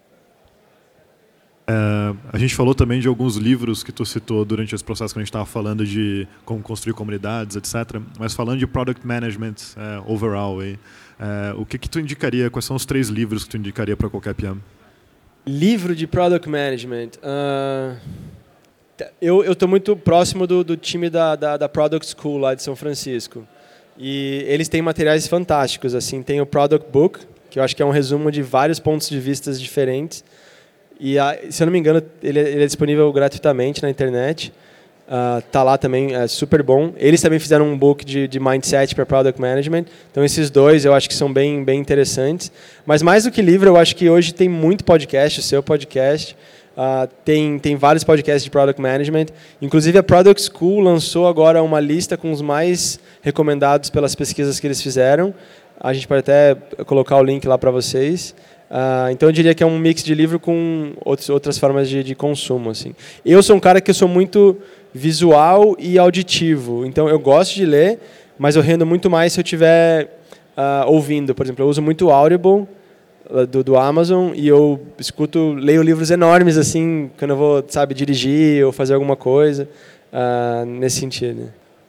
É, a gente falou também de alguns livros que tu citou durante esse processo que a gente estava falando de como construir comunidades, etcétera. Mas falando de product management é, overall, aí, é, o que que tu indicaria? Quais são os três livros que tu indicaria para qualquer P M? Livro de product management. Uh, eu eu estou muito próximo do, do time da, da da Product School lá de São Francisco e eles têm materiais fantásticos. Assim, tem o Product Book, que eu acho que é um resumo de vários pontos de vista diferentes. E, se eu não me engano, ele é, ele é disponível gratuitamente na internet. Uh, tá lá também, é super bom. Eles também fizeram um book de, de Mindset para Product Management. Então, esses dois eu acho que são bem, bem interessantes. Mas, mais do que livro, eu acho que hoje tem muito podcast, o seu podcast. Uh, tem, tem vários podcasts de Product Management. Inclusive, a Product School lançou agora uma lista com os mais recomendados pelas pesquisas que eles fizeram. A gente pode até colocar o link lá para vocês. Uh, então eu diria que é um mix de livro com outros, outras formas de, de consumo. Assim. Eu sou um cara que eu sou muito visual e auditivo, então eu gosto de ler, mas eu rendo muito mais se eu estiver uh, ouvindo. Por exemplo, eu uso muito o Audible uh, do, do Amazon e eu escuto, leio livros enormes assim quando eu vou, sabe, dirigir ou fazer alguma coisa uh, nesse sentido.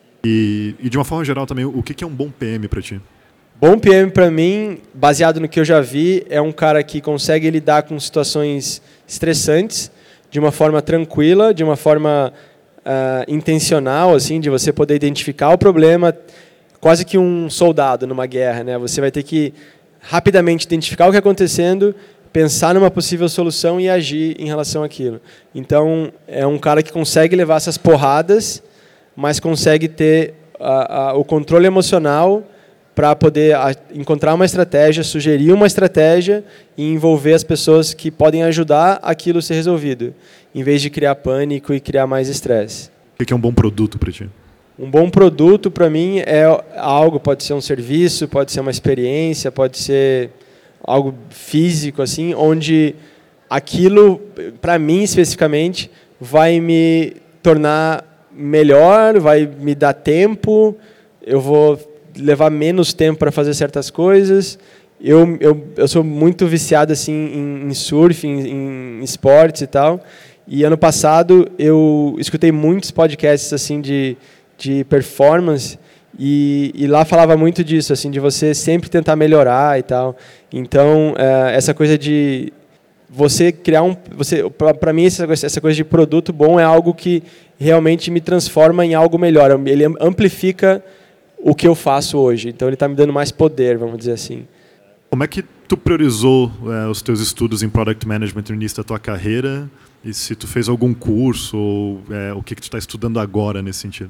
E, e de uma forma geral também, o que é um bom P M para ti? Bom P M para mim, baseado no que eu já vi, é um cara que consegue lidar com situações estressantes de uma forma tranquila, de uma forma uh, intencional, assim, de você poder identificar o problema, quase que um soldado numa guerra, né? Você vai ter que rapidamente identificar o que está acontecendo, pensar numa possível solução e agir em relação àquilo. Então, é um cara que consegue levar essas porradas, mas consegue ter uh, uh, o controle emocional para poder encontrar uma estratégia, sugerir uma estratégia e envolver as pessoas que podem ajudar aquilo a ser resolvido, em vez de criar pânico e criar mais estresse. O que é um bom produto para ti? Um bom produto, para mim, é algo, pode ser um serviço, pode ser uma experiência, pode ser algo físico, assim, onde aquilo, para mim especificamente, vai me tornar melhor, vai me dar tempo, eu vou levar menos tempo para fazer certas coisas. Eu, eu, eu sou muito viciado assim, em, em surf, em, em esportes e tal. E ano passado eu escutei muitos podcasts assim, de, de performance e, e lá falava muito disso, assim, de você sempre tentar melhorar e tal. Então, é, essa coisa de você criar um... você para mim, essa, essa coisa de produto bom é algo que realmente me transforma em algo melhor. Ele amplifica o que eu faço hoje. Então, ele está me dando mais poder, vamos dizer assim. Como é que tu priorizou é, os teus estudos em Product Management no início da tua carreira? E se tu fez algum curso, ou é, o que, que tu está estudando agora nesse sentido?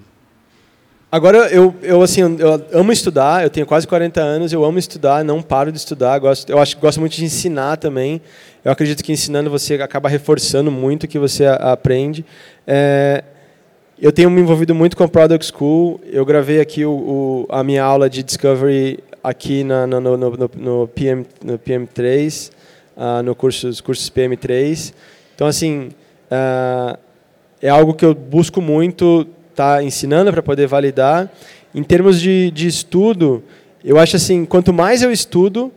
Agora, eu, eu, assim, eu amo estudar, eu tenho quase quarenta anos, eu amo estudar, não paro de estudar, gosto, eu acho, gosto muito de ensinar também. Eu acredito que ensinando você acaba reforçando muito o que você a, aprende. É, Eu tenho me envolvido muito com a Product School. Eu gravei aqui o, o, a minha aula de Discovery aqui na, no, no, no, no, P M, no P M três, uh, no curso, os cursos P M três. Então, assim, uh, é algo que eu busco muito estar tá ensinando para poder validar. Em termos de, de estudo, eu acho assim, quanto mais eu estudo,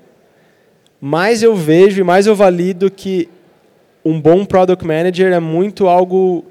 mais eu vejo e mais eu valido que um bom Product Manager é muito algo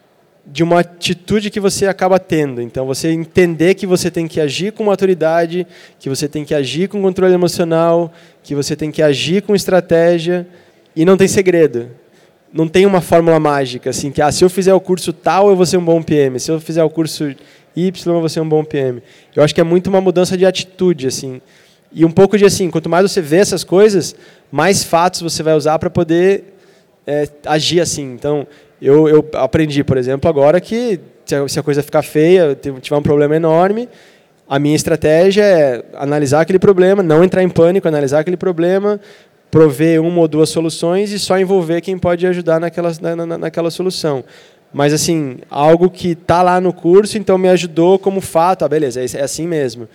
de uma atitude que você acaba tendo. Então, você entender que você tem que agir com maturidade, que você tem que agir com controle emocional, que você tem que agir com estratégia, e não tem segredo. Não tem uma fórmula mágica, assim, que ah, se eu fizer o curso tal, eu vou ser um bom P M, se eu fizer o curso Y, eu vou ser um bom P M. Eu acho que é muito uma mudança de atitude, assim. E um pouco de, assim, quanto mais você vê essas coisas, mais fatos você vai usar para poder é, agir assim. Então, Eu, eu aprendi, por exemplo, agora que se a coisa ficar feia, tiver um problema enorme, a minha estratégia é analisar aquele problema, não entrar em pânico, analisar aquele problema, prover uma ou duas soluções e só envolver quem pode ajudar naquela, na, naquela solução. Mas, assim, algo que está lá no curso, então me ajudou como fato. Ah, beleza, é assim mesmo.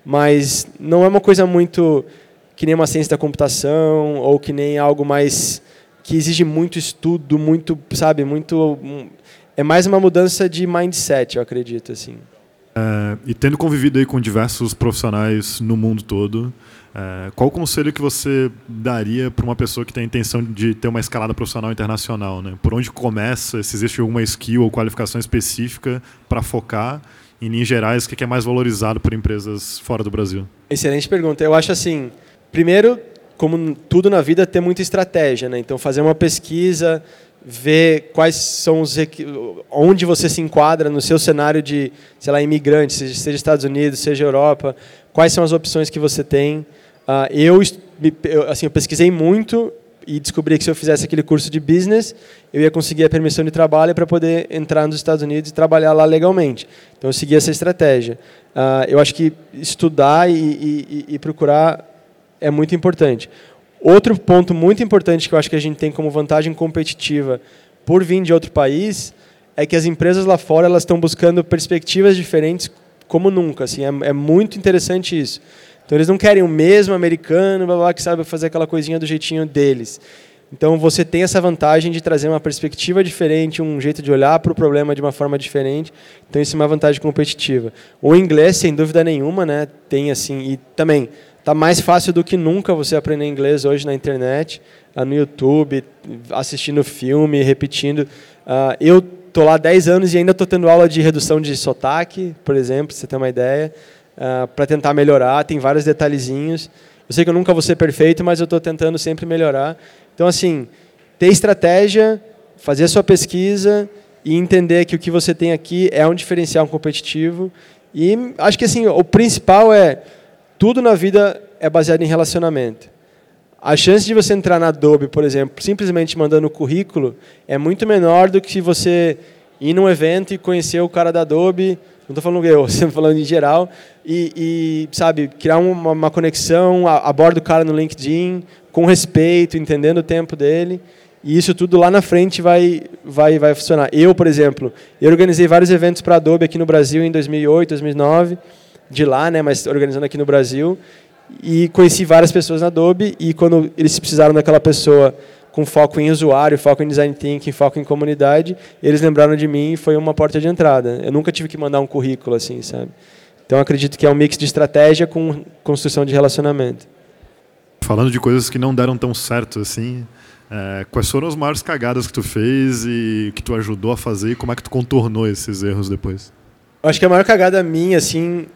Mas não é uma coisa muito que nem uma ciência da computação ou que nem algo mais que exige muito estudo, muito, sabe, muito... É mais uma mudança de mindset, eu acredito, assim. É, e tendo convivido aí com diversos profissionais no mundo todo, é, qual o conselho que você daria para uma pessoa que tem a intenção de ter uma escalada profissional internacional, né? Por onde começa? Se existe alguma skill ou qualificação específica para focar? E, em linhas gerais, o que é mais valorizado por empresas fora do Brasil? Excelente pergunta. Eu acho assim, primeiro, como tudo na vida, ter muita estratégia, né? Então, fazer uma pesquisa, ver quais são os onde você se enquadra no seu cenário de, sei lá, imigrante, seja, seja Estados Unidos, seja Europa, quais são as opções que você tem. Uh, eu, eu, assim, eu pesquisei muito e descobri que se eu fizesse aquele curso de business, eu ia conseguir a permissão de trabalho para poder entrar nos Estados Unidos e trabalhar lá legalmente. Então, eu segui essa estratégia. Uh, eu acho que estudar e, e, e procurar é muito importante. Outro ponto muito importante que eu acho que a gente tem como vantagem competitiva por vir de outro país é que as empresas lá fora elas estão buscando perspectivas diferentes como nunca. Assim, é, é muito interessante isso. Então, eles não querem o mesmo americano, blá, blá, que sabe fazer aquela coisinha do jeitinho deles. Então, você tem essa vantagem de trazer uma perspectiva diferente, um jeito de olhar para o problema de uma forma diferente. Então, isso é uma vantagem competitiva. O inglês, sem dúvida nenhuma, né, tem assim, e também está mais fácil do que nunca você aprender inglês hoje na internet, no YouTube, assistindo filme, repetindo. Uh, eu estou lá há dez anos e ainda estou tendo aula de redução de sotaque, por exemplo, para você ter uma ideia, uh, para tentar melhorar. Tem vários detalhezinhos. Eu sei que eu nunca vou ser perfeito, mas eu estou tentando sempre melhorar. Então, assim, ter estratégia, fazer a sua pesquisa e entender que o que você tem aqui é um diferencial competitivo. E acho que assim, o principal é, tudo na vida é baseado em relacionamento. A chance de você entrar na Adobe, por exemplo, simplesmente mandando o currículo, é muito menor do que se você ir num evento e conhecer o cara da Adobe, não estou falando eu, estou falando em geral, e, e sabe, criar uma, uma conexão, aborda o cara no LinkedIn, com respeito, entendendo o tempo dele, e isso tudo lá na frente vai, vai, vai funcionar. Eu, por exemplo, eu organizei vários eventos para a Adobe aqui no Brasil em dois mil e oito, dois mil e nove, de lá, né, mas organizando aqui no Brasil, e conheci várias pessoas na Adobe, e quando eles precisaram daquela pessoa com foco em usuário, foco em design thinking, foco em comunidade, eles lembraram de mim e foi uma porta de entrada. Eu nunca tive que mandar um currículo assim, sabe? Então, acredito que é um mix de estratégia com construção de relacionamento. Falando de coisas que não deram tão certo assim, é, quais foram as maiores cagadas que tu fez e que tu ajudou a fazer e como é que tu contornou esses erros depois? Eu acho que a maior cagada minha, assim,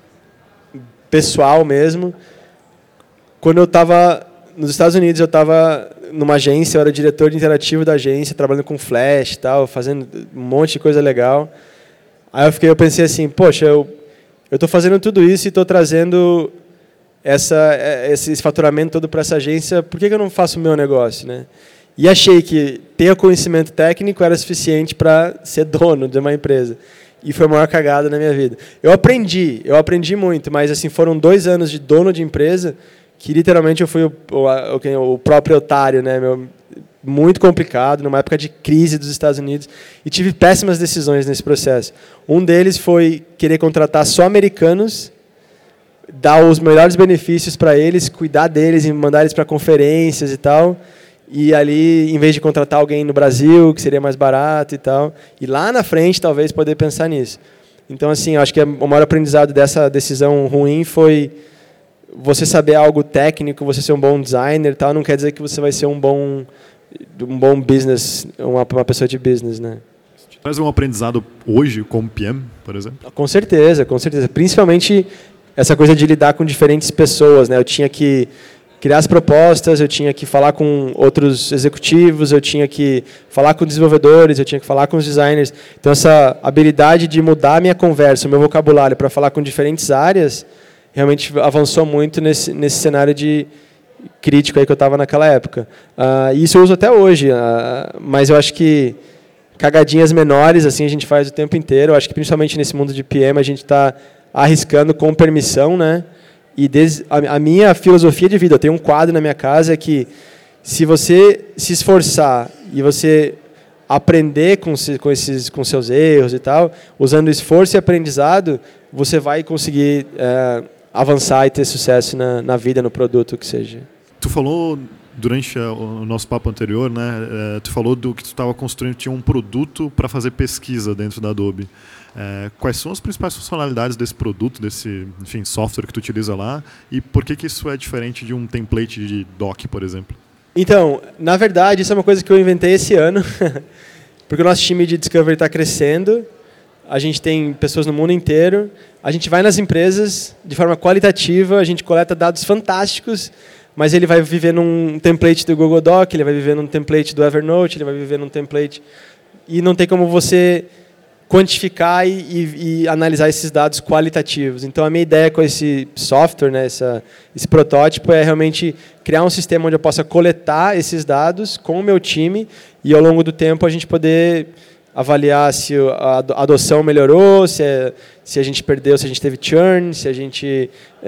pessoal mesmo, quando eu estava nos Estados Unidos, eu estava numa agência, eu era diretor de interativo da agência, trabalhando com Flash e tal, fazendo um monte de coisa legal. Aí eu, fiquei, eu pensei assim, poxa, eu estou fazendo tudo isso e estou trazendo essa, esse faturamento todo para essa agência, por que, que eu não faço o meu negócio, né? E achei que ter conhecimento técnico era suficiente para ser dono de uma empresa. E foi a maior cagada na minha vida. Eu aprendi, eu aprendi muito, mas assim foram dois anos de dono de empresa que literalmente eu fui o, o, o próprio otário, né? Meu, muito complicado, numa época de crise dos Estados Unidos, e tive péssimas decisões nesse processo. Um deles foi querer contratar só americanos, dar os melhores benefícios para eles, cuidar deles e mandar eles para conferências e tal, e ali, em vez de contratar alguém no Brasil, que seria mais barato e tal, e lá na frente, talvez, poder pensar nisso. Então, assim, eu acho que o maior aprendizado dessa decisão ruim foi você saber algo técnico, você ser um bom designer e tal, não quer dizer que você vai ser um bom, um bom business, uma, uma pessoa de business, né? Traz um aprendizado hoje como P M, por exemplo? Com certeza, com certeza. Principalmente essa coisa de lidar com diferentes pessoas, né? Eu tinha que criar as propostas, eu tinha que falar com outros executivos, eu tinha que falar com desenvolvedores, eu tinha que falar com os designers. Então, essa habilidade de mudar a minha conversa, o meu vocabulário para falar com diferentes áreas, realmente avançou muito nesse, nesse cenário de crítico aí que eu estava naquela época. Uh, isso eu uso até hoje, uh, mas eu acho que cagadinhas menores assim a gente faz o tempo inteiro. Eu acho que principalmente nesse mundo de P M a gente está arriscando com permissão, né? E desde, a, a minha filosofia de vida, eu tenho um quadro na minha casa que se você se esforçar e você aprender com, com, esses, com seus erros e tal, usando esforço e aprendizado, você vai conseguir é, avançar e ter sucesso na, na vida, no produto, que seja. Tu falou durante o nosso papo anterior, né? Tu falou do que tu estava construindo, tinha um produto para fazer pesquisa dentro da Adobe. É, quais são as principais funcionalidades desse produto, desse, enfim, software que tu utiliza lá, e por que que isso é diferente de um template de doc, por exemplo? Então, na verdade, isso é uma coisa que eu inventei esse ano, porque o nosso time de Discovery está crescendo, a gente tem pessoas no mundo inteiro, a gente vai nas empresas de forma qualitativa, a gente coleta dados fantásticos, mas ele vai viver num template do Google Doc, ele vai viver num template do Evernote, ele vai viver num template... E não tem como você quantificar e, e, e analisar esses dados qualitativos. Então, a minha ideia com esse software, né, essa, esse protótipo, é realmente criar um sistema onde eu possa coletar esses dados com o meu time e, ao longo do tempo, a gente poder avaliar se a adoção melhorou, se, é, se a gente perdeu, se a gente teve churn, se a gente,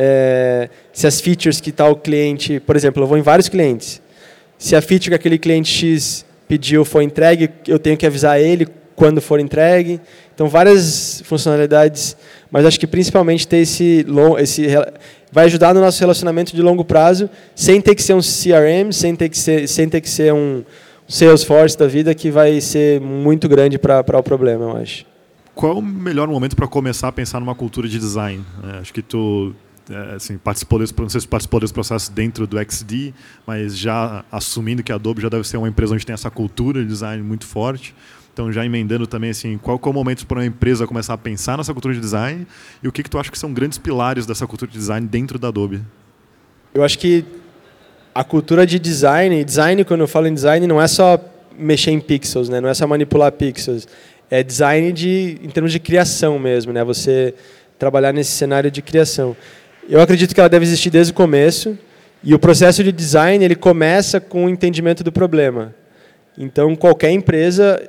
é, se as features que tal cliente, por exemplo, eu vou em vários clientes, se a feature que aquele cliente X pediu foi entregue, eu tenho que avisar ele quando for entregue. Então, várias funcionalidades mas acho que principalmente ter esse, esse vai ajudar no nosso relacionamento de longo prazo, sem ter que ser um C R M, sem ter que ser, sem ter que ser um Salesforce da vida, que vai ser muito grande para o problema, eu acho. Qual é o melhor momento para começar a pensar numa cultura de design? É, acho que tu é, assim, participou desse, não sei se participou desse processo dentro do X D, mas já assumindo que a Adobe já deve ser uma empresa onde tem essa cultura de design muito forte. Então, já emendando também, assim, qual é o momento para uma empresa começar a pensar nessa cultura de design e o que, que tu acha que são grandes pilares dessa cultura de design dentro da Adobe? Eu acho que a cultura de design, design, quando eu falo em design, não é só mexer em pixels, né? Não é só manipular pixels. É design de, em termos de criação mesmo, né? Você trabalhar nesse cenário de criação. Eu acredito que ela deve existir desde o começo, e o processo de design ele começa com o entendimento do problema. Então, qualquer empresa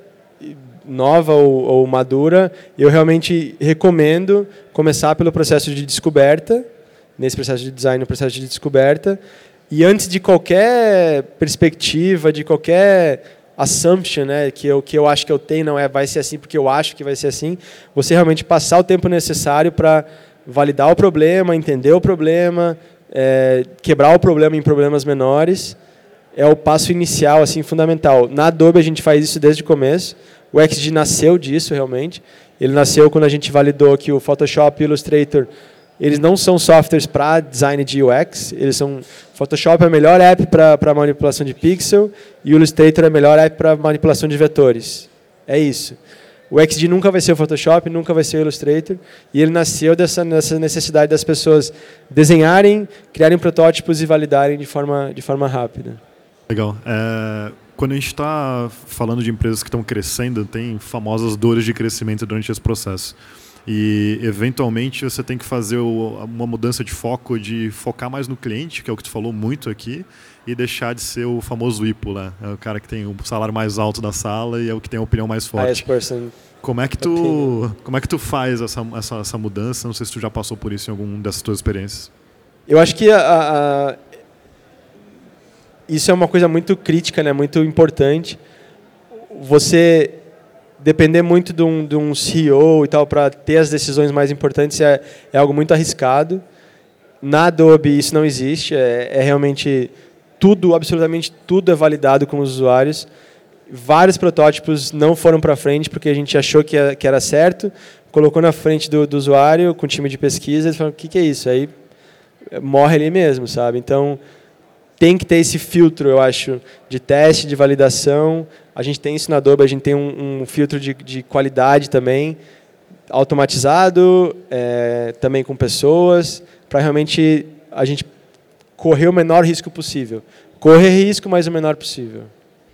nova ou, ou madura, eu realmente recomendo começar pelo processo de descoberta, nesse processo de design, no processo de descoberta, e antes de qualquer perspectiva, de qualquer assumption, né, que eu que eu acho que eu tenho, não é vai ser assim porque eu acho que vai ser assim, você realmente passar o tempo necessário para validar o problema, entender o problema, é, quebrar o problema em problemas menores, é o passo inicial assim fundamental. Na Adobe a gente faz isso desde o começo. O X D nasceu disso realmente. Ele nasceu quando a gente validou que o Photoshop e o Illustrator eles não são softwares para design de U X, eles são Photoshop é o melhor app para manipulação de pixel e o Illustrator é o melhor app para manipulação de vetores. É isso. O X D nunca vai ser o Photoshop, nunca vai ser o Illustrator, e ele nasceu dessa, dessa necessidade das pessoas desenharem, criarem protótipos e validarem de forma, de forma rápida. Legal. É, quando a gente está falando de empresas que estão crescendo, tem famosas dores de crescimento durante esse processo. E, eventualmente, você tem que fazer uma mudança de foco, de focar mais no cliente, que é o que tu falou muito aqui, e deixar de ser o famoso hipo, né? É o cara que tem o salário mais alto da sala e é o que tem a opinião mais forte. Como é que tu, como é que tu faz essa, essa, essa mudança? Não sei se tu já passou por isso em alguma dessas tuas experiências. Eu acho que a, a, isso é uma coisa muito crítica, né? Muito importante. Você depender muito de um, de um C E O e tal para ter as decisões mais importantes é, é algo muito arriscado. Na Adobe isso não existe, é, é realmente tudo, absolutamente tudo é validado com os usuários. Vários protótipos não foram para frente porque a gente achou que, que era certo, colocou na frente do, do usuário com o time de pesquisa, eles falaram, o que, que é isso? Aí morre ali mesmo, sabe? Então, tem que ter esse filtro, eu acho, de teste, de validação. A gente tem isso na Adobe, a gente tem um, um filtro de, de qualidade também, automatizado, é, também com pessoas, para realmente a gente correr o menor risco possível. Correr risco, mas o menor possível.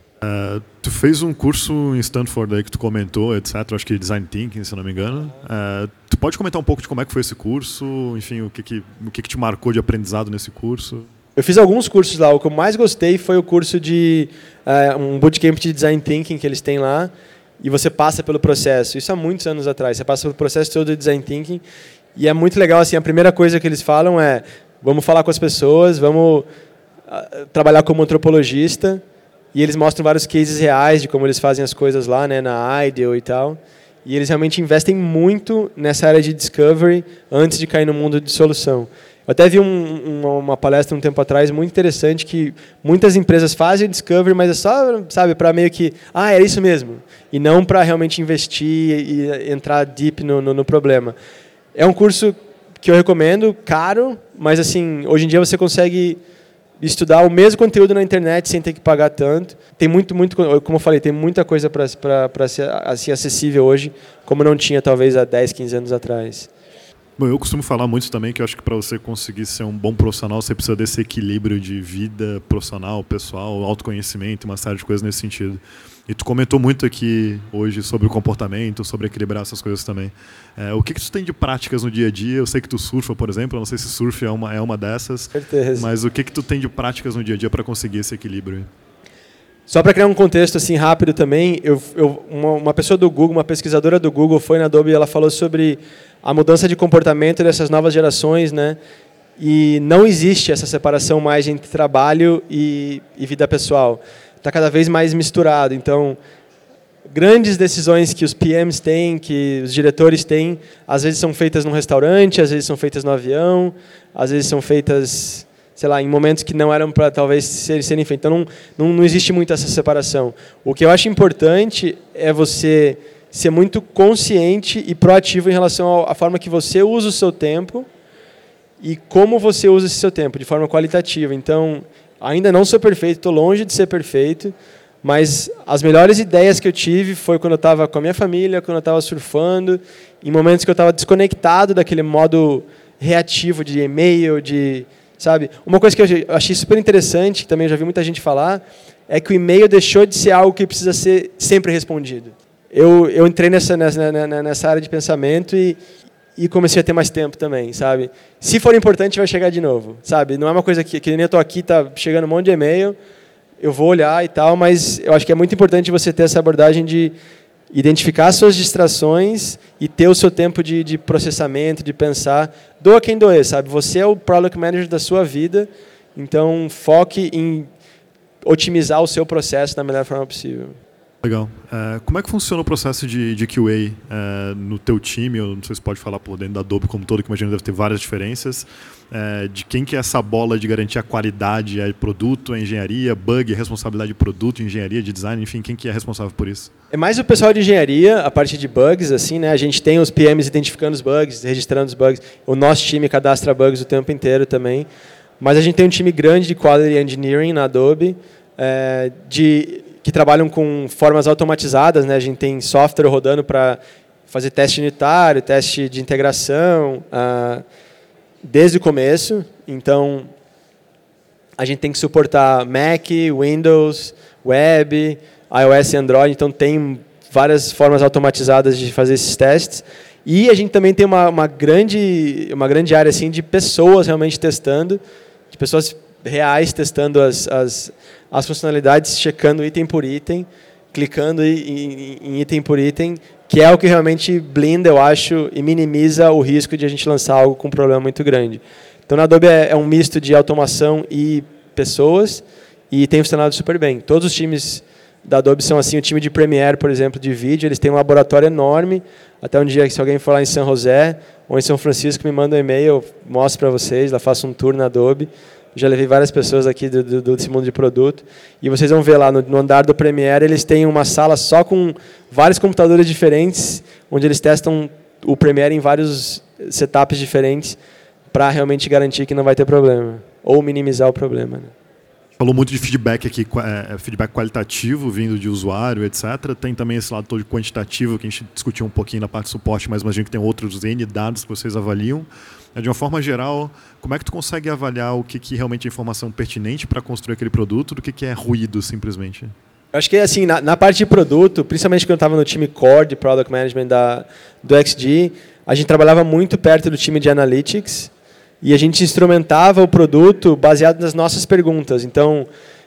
Uh, tu fez um curso em Stanford aí que tu comentou, etcétera. Acho que Design Thinking, se não me engano. Uh, tu pode comentar um pouco de como é que foi esse curso? Enfim, o que, que, o que, que te marcou de aprendizado nesse curso? Eu fiz alguns cursos lá. O que eu mais gostei foi o curso de uh, um bootcamp de Design Thinking que eles têm lá. E você passa pelo processo. Isso há muitos anos atrás. Você passa pelo processo todo de Design Thinking. E é muito legal. Assim, a primeira coisa que eles falam é vamos falar com as pessoas, vamos uh, trabalhar como antropologista. E eles mostram vários cases reais de como eles fazem as coisas lá, né, na Ideal e tal. E eles realmente investem muito nessa área de discovery antes de cair no mundo de solução. Eu até vi um, uma, uma palestra um tempo atrás muito interessante que muitas empresas fazem discovery, mas é só, sabe, para meio que, ah, é isso mesmo. E não para realmente investir e entrar deep no, no, no problema. É um curso que eu recomendo, caro, mas assim, hoje em dia você consegue estudar o mesmo conteúdo na internet sem ter que pagar tanto. Tem muito, muito, como eu falei, tem muita coisa para ser assim, acessível hoje, como não tinha talvez há dez, quinze anos atrás. Bom, eu costumo falar muito também que eu acho que para você conseguir ser um bom profissional, você precisa desse equilíbrio de vida profissional, pessoal, autoconhecimento, uma série de coisas nesse sentido. E tu comentou muito aqui hoje sobre o comportamento, sobre equilibrar essas coisas também. É, o que, que tu tem de práticas no dia a dia? Eu sei que tu surfa, por exemplo, eu não sei se surf é uma, é uma dessas. Certeza. Mas o que, que tu tem de práticas no dia a dia para conseguir esse equilíbrio? Só para criar um contexto assim rápido também, eu, eu, uma, uma pessoa do Google, uma pesquisadora do Google foi na Adobe e ela falou sobre a mudança de comportamento dessas novas gerações, né? E não existe essa separação mais entre trabalho e, e vida pessoal. Está cada vez mais misturado. Então, grandes decisões que os P Ms têm, que os diretores têm, às vezes são feitas num restaurante, às vezes são feitas no avião, às vezes são feitas, sei lá, em momentos que não eram para talvez serem, serem feitas. Então, não, não, não existe muito essa separação. O que eu acho importante é você ser muito consciente e proativo em relação à forma que você usa o seu tempo e como você usa esse seu tempo, de forma qualitativa. Então, ainda não sou perfeito, estou longe de ser perfeito, mas as melhores ideias que eu tive foi quando eu estava com a minha família, quando eu estava surfando, em momentos que eu estava desconectado daquele modo reativo de e-mail, de, sabe? Uma coisa que eu achei super interessante, que também eu já vi muita gente falar, é que o e-mail deixou de ser algo que precisa ser sempre respondido. Eu, eu entrei nessa, nessa, nessa área de pensamento e, e comecei a ter mais tempo também, sabe? Se for importante, vai chegar de novo, sabe? Não é uma coisa que, que nem eu estou aqui, está chegando um monte de e-mail, eu vou olhar e tal, mas eu acho que é muito importante você ter essa abordagem de identificar suas distrações e ter o seu tempo de, de processamento, de pensar. Doa quem doer, sabe? Você é o Product Manager da sua vida, então foque em otimizar o seu processo da melhor forma possível. Legal. Uh, como é que funciona o processo de, de Q A uh, no teu time? Eu não sei se pode falar por dentro da Adobe como todo, que imagino deve ter várias diferenças. Uh, de quem que é essa bola de garantir a qualidade? É produto, é engenharia, bug, é responsabilidade de produto, engenharia, de design, enfim, quem que é responsável por isso? É mais o pessoal de engenharia, a parte de bugs, assim, né? A gente tem os P Ms identificando os bugs, registrando os bugs. O nosso time cadastra bugs o tempo inteiro também. Mas a gente tem um time grande de Quality Engineering na Adobe, é, de... que trabalham com formas automatizadas, né? A gente tem software rodando para fazer teste unitário, teste de integração, ah, desde o começo. Então, a gente tem que suportar Mac, Windows, Web, iOS e Android. Então, tem várias formas automatizadas de fazer esses testes. E a gente também tem uma, uma, grande, uma grande área assim, de pessoas realmente testando, de pessoas reais testando as, as, as funcionalidades, checando item por item, clicando em, em item por item, que é o que realmente blinda, eu acho, e minimiza o risco de a gente lançar algo com um problema muito grande. Então, na Adobe é, é um misto de automação e pessoas, e tem funcionado super bem. Todos os times da Adobe são assim. O time de Premiere, por exemplo, de vídeo, eles têm um laboratório enorme. Até um dia, se alguém for lá em São José ou em São Francisco, me manda um e-mail, eu mostro para vocês, lá faço um tour na Adobe. Já levei várias pessoas aqui do, do, desse mundo de produto. E vocês vão ver lá, no, no andar do Premiere, eles têm uma sala só com vários computadores diferentes, onde eles testam o Premiere em vários setups diferentes para realmente garantir que não vai ter problema. Ou minimizar o problema, né? Falou muito de feedback aqui, é, feedback qualitativo vindo de usuário, etcétera. Tem também esse lado todo quantitativo, que a gente discutiu um pouquinho na parte de suporte, mas imagino que tem outros N dados que vocês avaliam. De uma forma geral, como é que tu consegue avaliar o que, que realmente é informação pertinente para construir aquele produto do que, que é ruído, simplesmente? Eu acho que, assim, na, na parte de produto, principalmente quando eu estava no time core de Product Management da, do X G, a gente trabalhava muito perto do time de Analytics e a gente instrumentava o produto baseado nas nossas perguntas. Então,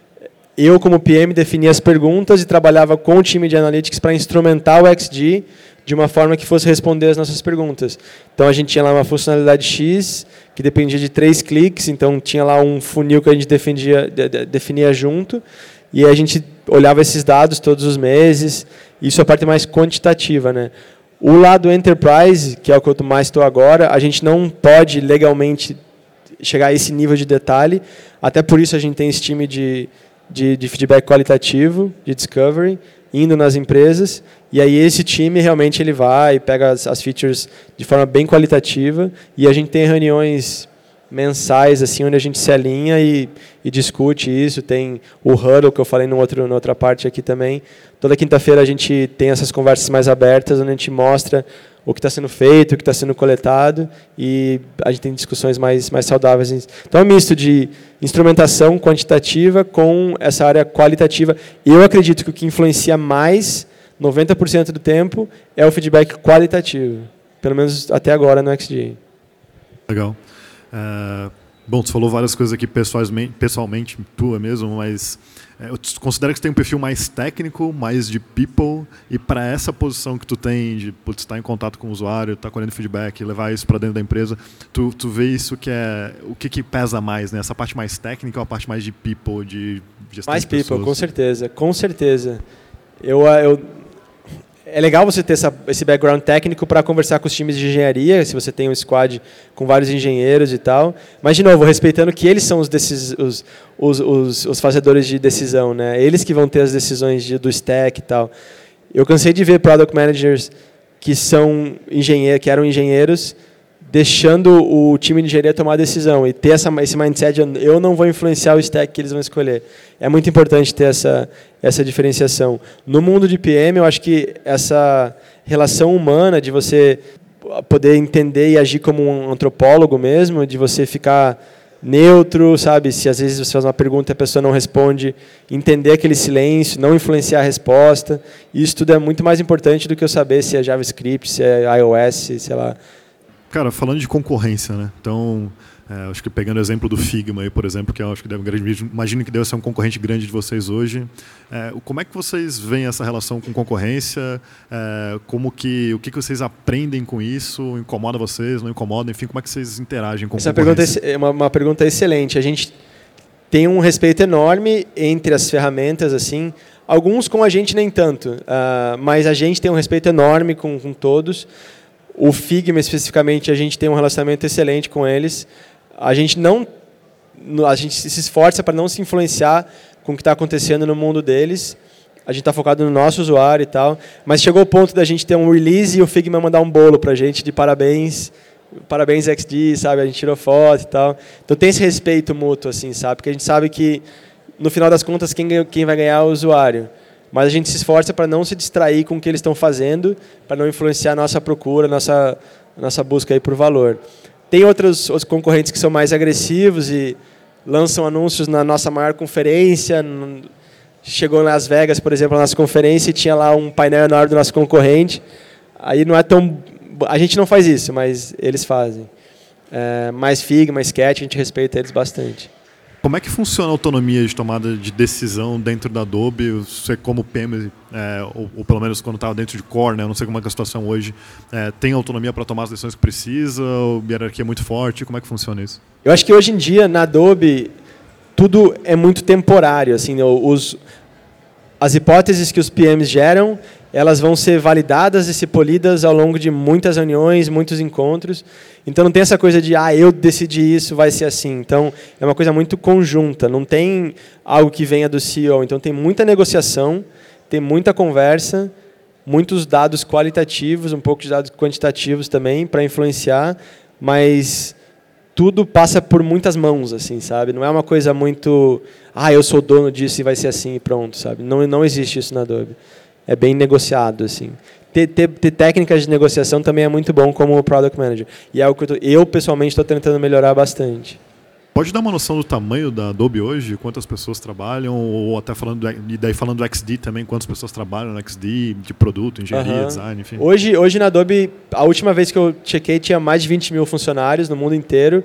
eu, como P M, definia as perguntas e trabalhava com o time de Analytics para instrumentar o X G de uma forma que fosse responder as nossas perguntas. Então, a gente tinha lá uma funcionalidade X, que dependia de três cliques, então tinha lá um funil que a gente defendia, de, de, definia junto, e a gente olhava esses dados todos os meses. Isso é a parte mais quantitativa, né? O lado Enterprise, que é o que eu mais estou agora, a gente não pode legalmente chegar a esse nível de detalhe, até por isso a gente tem esse time de, de, de feedback qualitativo, de discovery, indo nas empresas, e aí esse time realmente ele vai e pega as, as features de forma bem qualitativa, e a gente tem reuniões mensais, assim, onde a gente se alinha e, e discute isso. Tem o huddle, que eu falei no outro, na outra parte aqui também. Toda quinta-feira a gente tem essas conversas mais abertas, onde a gente mostra o que está sendo feito, o que está sendo coletado, e a gente tem discussões mais, mais saudáveis. Então é um misto de instrumentação quantitativa com essa área qualitativa. Eu acredito que o que influencia mais, noventa por cento do tempo, é o feedback qualitativo, pelo menos até agora no X G. Legal. Uh, bom, tu falou várias coisas aqui pessoalmente, pessoalmente tua mesmo, mas é, eu considero que tu tem um perfil mais técnico, mais de people, e para essa posição que tu tem de putz, estar em contato com o usuário, estar colhendo feedback, levar isso para dentro da empresa, tu, tu vê isso que é o que, que pesa mais, né? Essa parte mais técnica ou a parte mais de people, de gestão mais de pessoas? Mais people, com certeza, com certeza. Eu, eu é legal você ter essa, esse background técnico para conversar com os times de engenharia, se você tem um squad com vários engenheiros e tal. Mas, de novo, respeitando que eles são os, decis, os, os, os, os fazedores de decisão, né? Eles que vão ter as decisões de, do stack e tal. Eu cansei de ver product managers que, são engenheiro, que eram engenheiros deixando o time de engenharia tomar a decisão e ter essa, esse mindset de eu não vou influenciar o stack que eles vão escolher. É muito importante ter essa, essa diferenciação. No mundo de P M, eu acho que essa relação humana de você poder entender e agir como um antropólogo mesmo, de você ficar neutro, sabe? Se às vezes você faz uma pergunta e a pessoa não responde, entender aquele silêncio, não influenciar a resposta. Isso tudo é muito mais importante do que eu saber se é JavaScript, se é iOS, sei lá. Cara, falando de concorrência, né? Então, é, acho que pegando o exemplo do Figma, aí, por exemplo, que eu acho que deve, imagino que deve ser um concorrente grande de vocês hoje. É, como é que vocês veem essa relação com concorrência? É, como que, o que vocês aprendem com isso? Incomoda vocês? Não incomoda? Enfim, como é que vocês interagem com Essa concorrência? Pergunta é uma, uma pergunta excelente. A gente tem um respeito enorme entre as ferramentas, assim. Alguns com a gente nem tanto, uh, mas a gente tem um respeito enorme com, com todos. O Figma, especificamente, a gente tem um relacionamento excelente com eles. A gente não, a gente se esforça para não se influenciar com o que está acontecendo no mundo deles. A gente está focado no nosso usuário e tal. Mas chegou o ponto da gente ter um release e o Figma mandar um bolo para a gente de parabéns, parabéns X D, sabe? A gente tirou foto e tal. Então tem esse respeito mútuo, assim, sabe? Porque a gente sabe que no final das contas quem, quem vai ganhar é o usuário. Mas a gente se esforça para não se distrair com o que eles estão fazendo, para não influenciar a nossa procura, a nossa, a nossa busca aí por valor. Tem outros, outros concorrentes que são mais agressivos e lançam anúncios na nossa maior conferência. Chegou em Las Vegas, por exemplo, na nossa conferência e tinha lá um painel enorme do nosso concorrente. Aí não é tão... A gente não faz isso, mas eles fazem. É, mais Figma, mais Sketch, a gente respeita eles bastante. Como é que funciona a autonomia de tomada de decisão dentro da Adobe? Você como P M, é, ou, ou pelo menos quando estava dentro de Core, né? Eu não sei como é que é a situação hoje, é, tem autonomia para tomar as decisões que precisa? Ou a hierarquia é muito forte? Como é que funciona isso? Eu acho que hoje em dia, na Adobe, tudo é muito temporário. Assim, os, as hipóteses que os P Ms geram, elas vão ser validadas e ser polidas ao longo de muitas reuniões, muitos encontros. Então não tem essa coisa de, ah, eu decidi isso, vai ser assim. Então é uma coisa muito conjunta, não tem algo que venha do C E O. Então tem muita negociação, tem muita conversa, muitos dados qualitativos, um pouco de dados quantitativos também para influenciar, mas tudo passa por muitas mãos, assim, sabe? Não é uma coisa muito, ah, eu sou dono disso e vai ser assim e pronto, sabe? Não, não existe isso na Adobe. É bem negociado, assim. Ter, ter, ter técnicas de negociação também é muito bom como Product Manager. E é algo que eu, tô, eu pessoalmente, estou tentando melhorar bastante. Pode dar uma noção do tamanho da Adobe hoje? Quantas pessoas trabalham? Ou até falando, e daí falando do X D também, quantas pessoas trabalham no X D, de produto, engenharia, uhum. design, enfim? Hoje, hoje na Adobe, a última vez que eu chequei, tinha mais de vinte mil funcionários no mundo inteiro.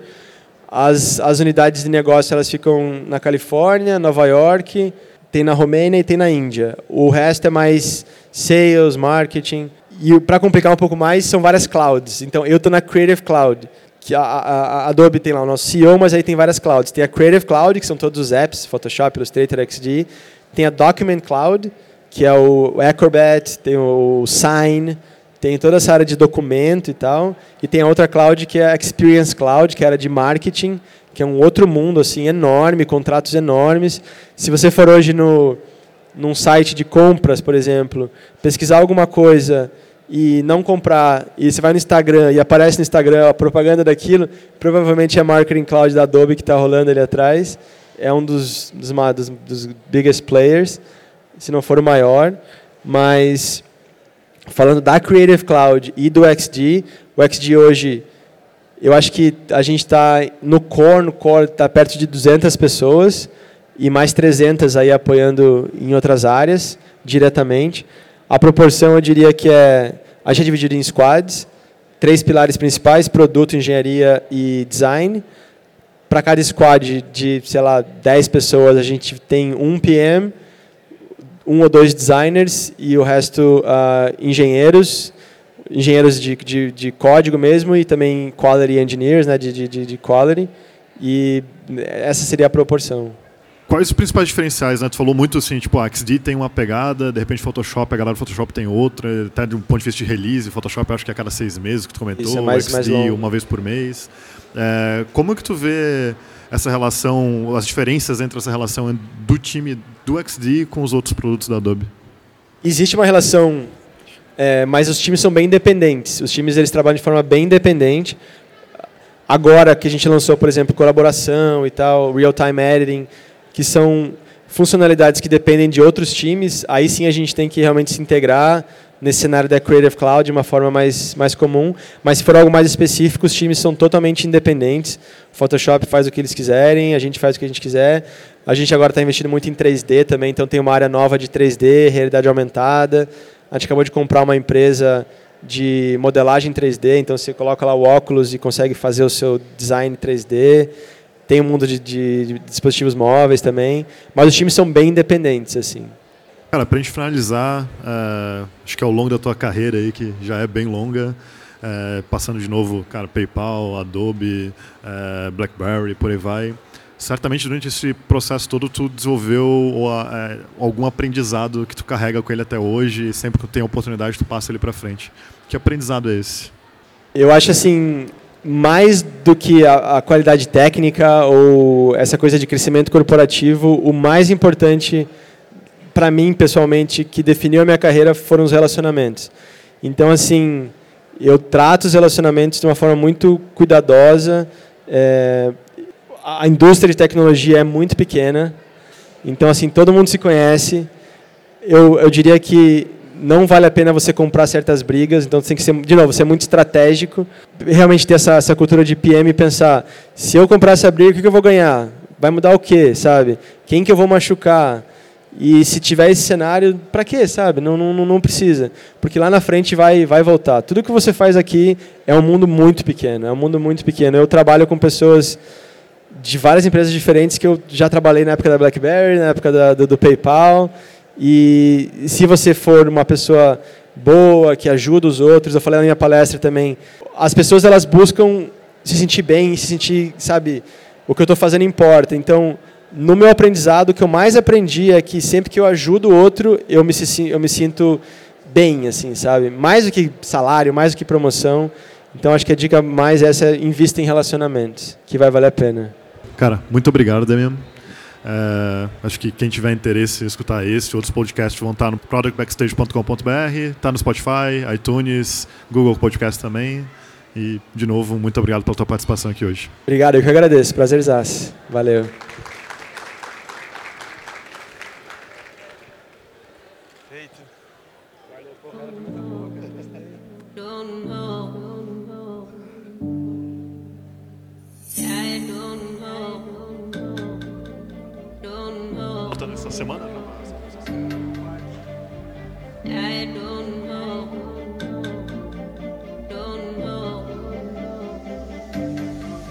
As, as unidades de negócio elas ficam na Califórnia, Nova York, tem na Romênia e tem na Índia. O resto é mais sales, marketing. E para complicar um pouco mais, são várias clouds. Então, eu estou na Creative Cloud, que a, a, a Adobe tem lá o nosso C E O, mas aí tem várias clouds. Tem a Creative Cloud, que são todos os apps, Photoshop, Illustrator, X D. Tem a Document Cloud, que é o Acrobat, tem o Sign, tem toda essa área de documento e tal. E tem a outra cloud, que é a Experience Cloud, que é a área de marketing, que é um outro mundo assim enorme, contratos enormes. Se você for hoje no, num site de compras, por exemplo, pesquisar alguma coisa e não comprar, e você vai no Instagram e aparece no Instagram a propaganda daquilo, provavelmente é a Marketing Cloud da Adobe que está rolando ali atrás. É um dos, dos, dos, dos biggest players, se não for o maior. Mas, falando da Creative Cloud e do X D, o X D hoje... Eu acho que a gente está no core, no core está perto de duzentas pessoas e mais trezentas aí apoiando em outras áreas diretamente. A proporção eu diria que é, a gente é dividido em squads, três pilares principais, produto, engenharia e design. Para cada squad de, sei lá, dez pessoas, a gente tem um P M, um ou dois designers e o resto uh, engenheiros, engenheiros de, de, de código mesmo e também quality engineers, né, de, de, de quality. E essa seria a proporção. quais os principais diferenciais, né? Tu falou muito assim, tipo, a X D tem uma pegada, de repente Photoshop, a galera do Photoshop tem outra, até de um ponto de vista de release, Photoshop eu acho que é a cada seis meses que tu comentou, Isso é mais, o X D mais longo. uma vez por mês. É, como é que tu vê essa relação, as diferenças entre essa relação do time do X D com os outros produtos da Adobe? Existe uma relação, é, mas os times são bem independentes. Os times eles trabalham de forma bem independente. Agora que a gente lançou, por exemplo, colaboração e tal, real-time editing, que são funcionalidades que dependem de outros times, aí sim a gente tem que realmente se integrar nesse cenário da Creative Cloud de uma forma mais, mais comum. Mas se for algo mais específico, os times são totalmente independentes. O Photoshop faz o que eles quiserem, a gente faz o que a gente quiser. A gente agora está investindo muito em três D também, então tem uma área nova de três D, realidade aumentada. A gente acabou de comprar uma empresa de modelagem três D, então você coloca lá o óculos e consegue fazer o seu design três D. Tem um mundo de, de, de dispositivos móveis também, mas os times são bem independentes, assim. Cara, para a gente finalizar, uh, acho que ao longo da tua carreira aí, que já é bem longa, uh, passando de novo, cara, PayPal, Adobe, uh, BlackBerry, por aí vai, certamente durante esse processo todo tu desenvolveu uh, algum aprendizado que tu carrega com ele até hoje e sempre que tu tem a oportunidade tu passa ele para frente. Que aprendizado é esse? Eu acho assim, mais do que a, a qualidade técnica ou essa coisa de crescimento corporativo, o mais importante para mim, pessoalmente, que definiu a minha carreira foram os relacionamentos. Então, assim, eu trato os relacionamentos de uma forma muito cuidadosa. É, a indústria de tecnologia é muito pequena, então, assim, todo mundo se conhece. Eu, eu diria que não vale a pena você comprar certas brigas, então você tem que ser, de novo, ser muito estratégico, realmente ter essa, essa cultura de P M e pensar, se eu comprar essa briga, o que eu vou ganhar? Vai mudar o quê, sabe? Quem que eu vou machucar? E se tiver esse cenário, para quê, sabe? Não, não, não precisa, porque lá na frente vai, vai voltar. Tudo que você faz aqui é um mundo muito pequeno, é um mundo muito pequeno. Eu trabalho com pessoas de várias empresas diferentes que eu já trabalhei na época da BlackBerry, na época da, do, do PayPal. E se você for uma pessoa boa, que ajuda os outros, eu falei na minha palestra também, as pessoas elas buscam se sentir bem, se sentir, sabe, o que eu estou fazendo importa. Então, no meu aprendizado, o que eu mais aprendi é que sempre que eu ajudo o outro, eu me, eu me sinto bem, assim, sabe? Mais do que salário, mais do que promoção. Então, acho que a dica mais é essa, invista em relacionamentos, que vai valer a pena. Cara, muito obrigado, Damian. É, acho que quem tiver interesse em escutar esse e outros podcasts vão estar no product backstage ponto com ponto b r, está no Spotify, iTunes, Google Podcast também. E, de novo, muito obrigado pela tua participação aqui hoje. Obrigado, eu que agradeço. Prazerzaço. Valeu. Feito. Valeu, porra, ela foi muito boa. Voltando essa semana?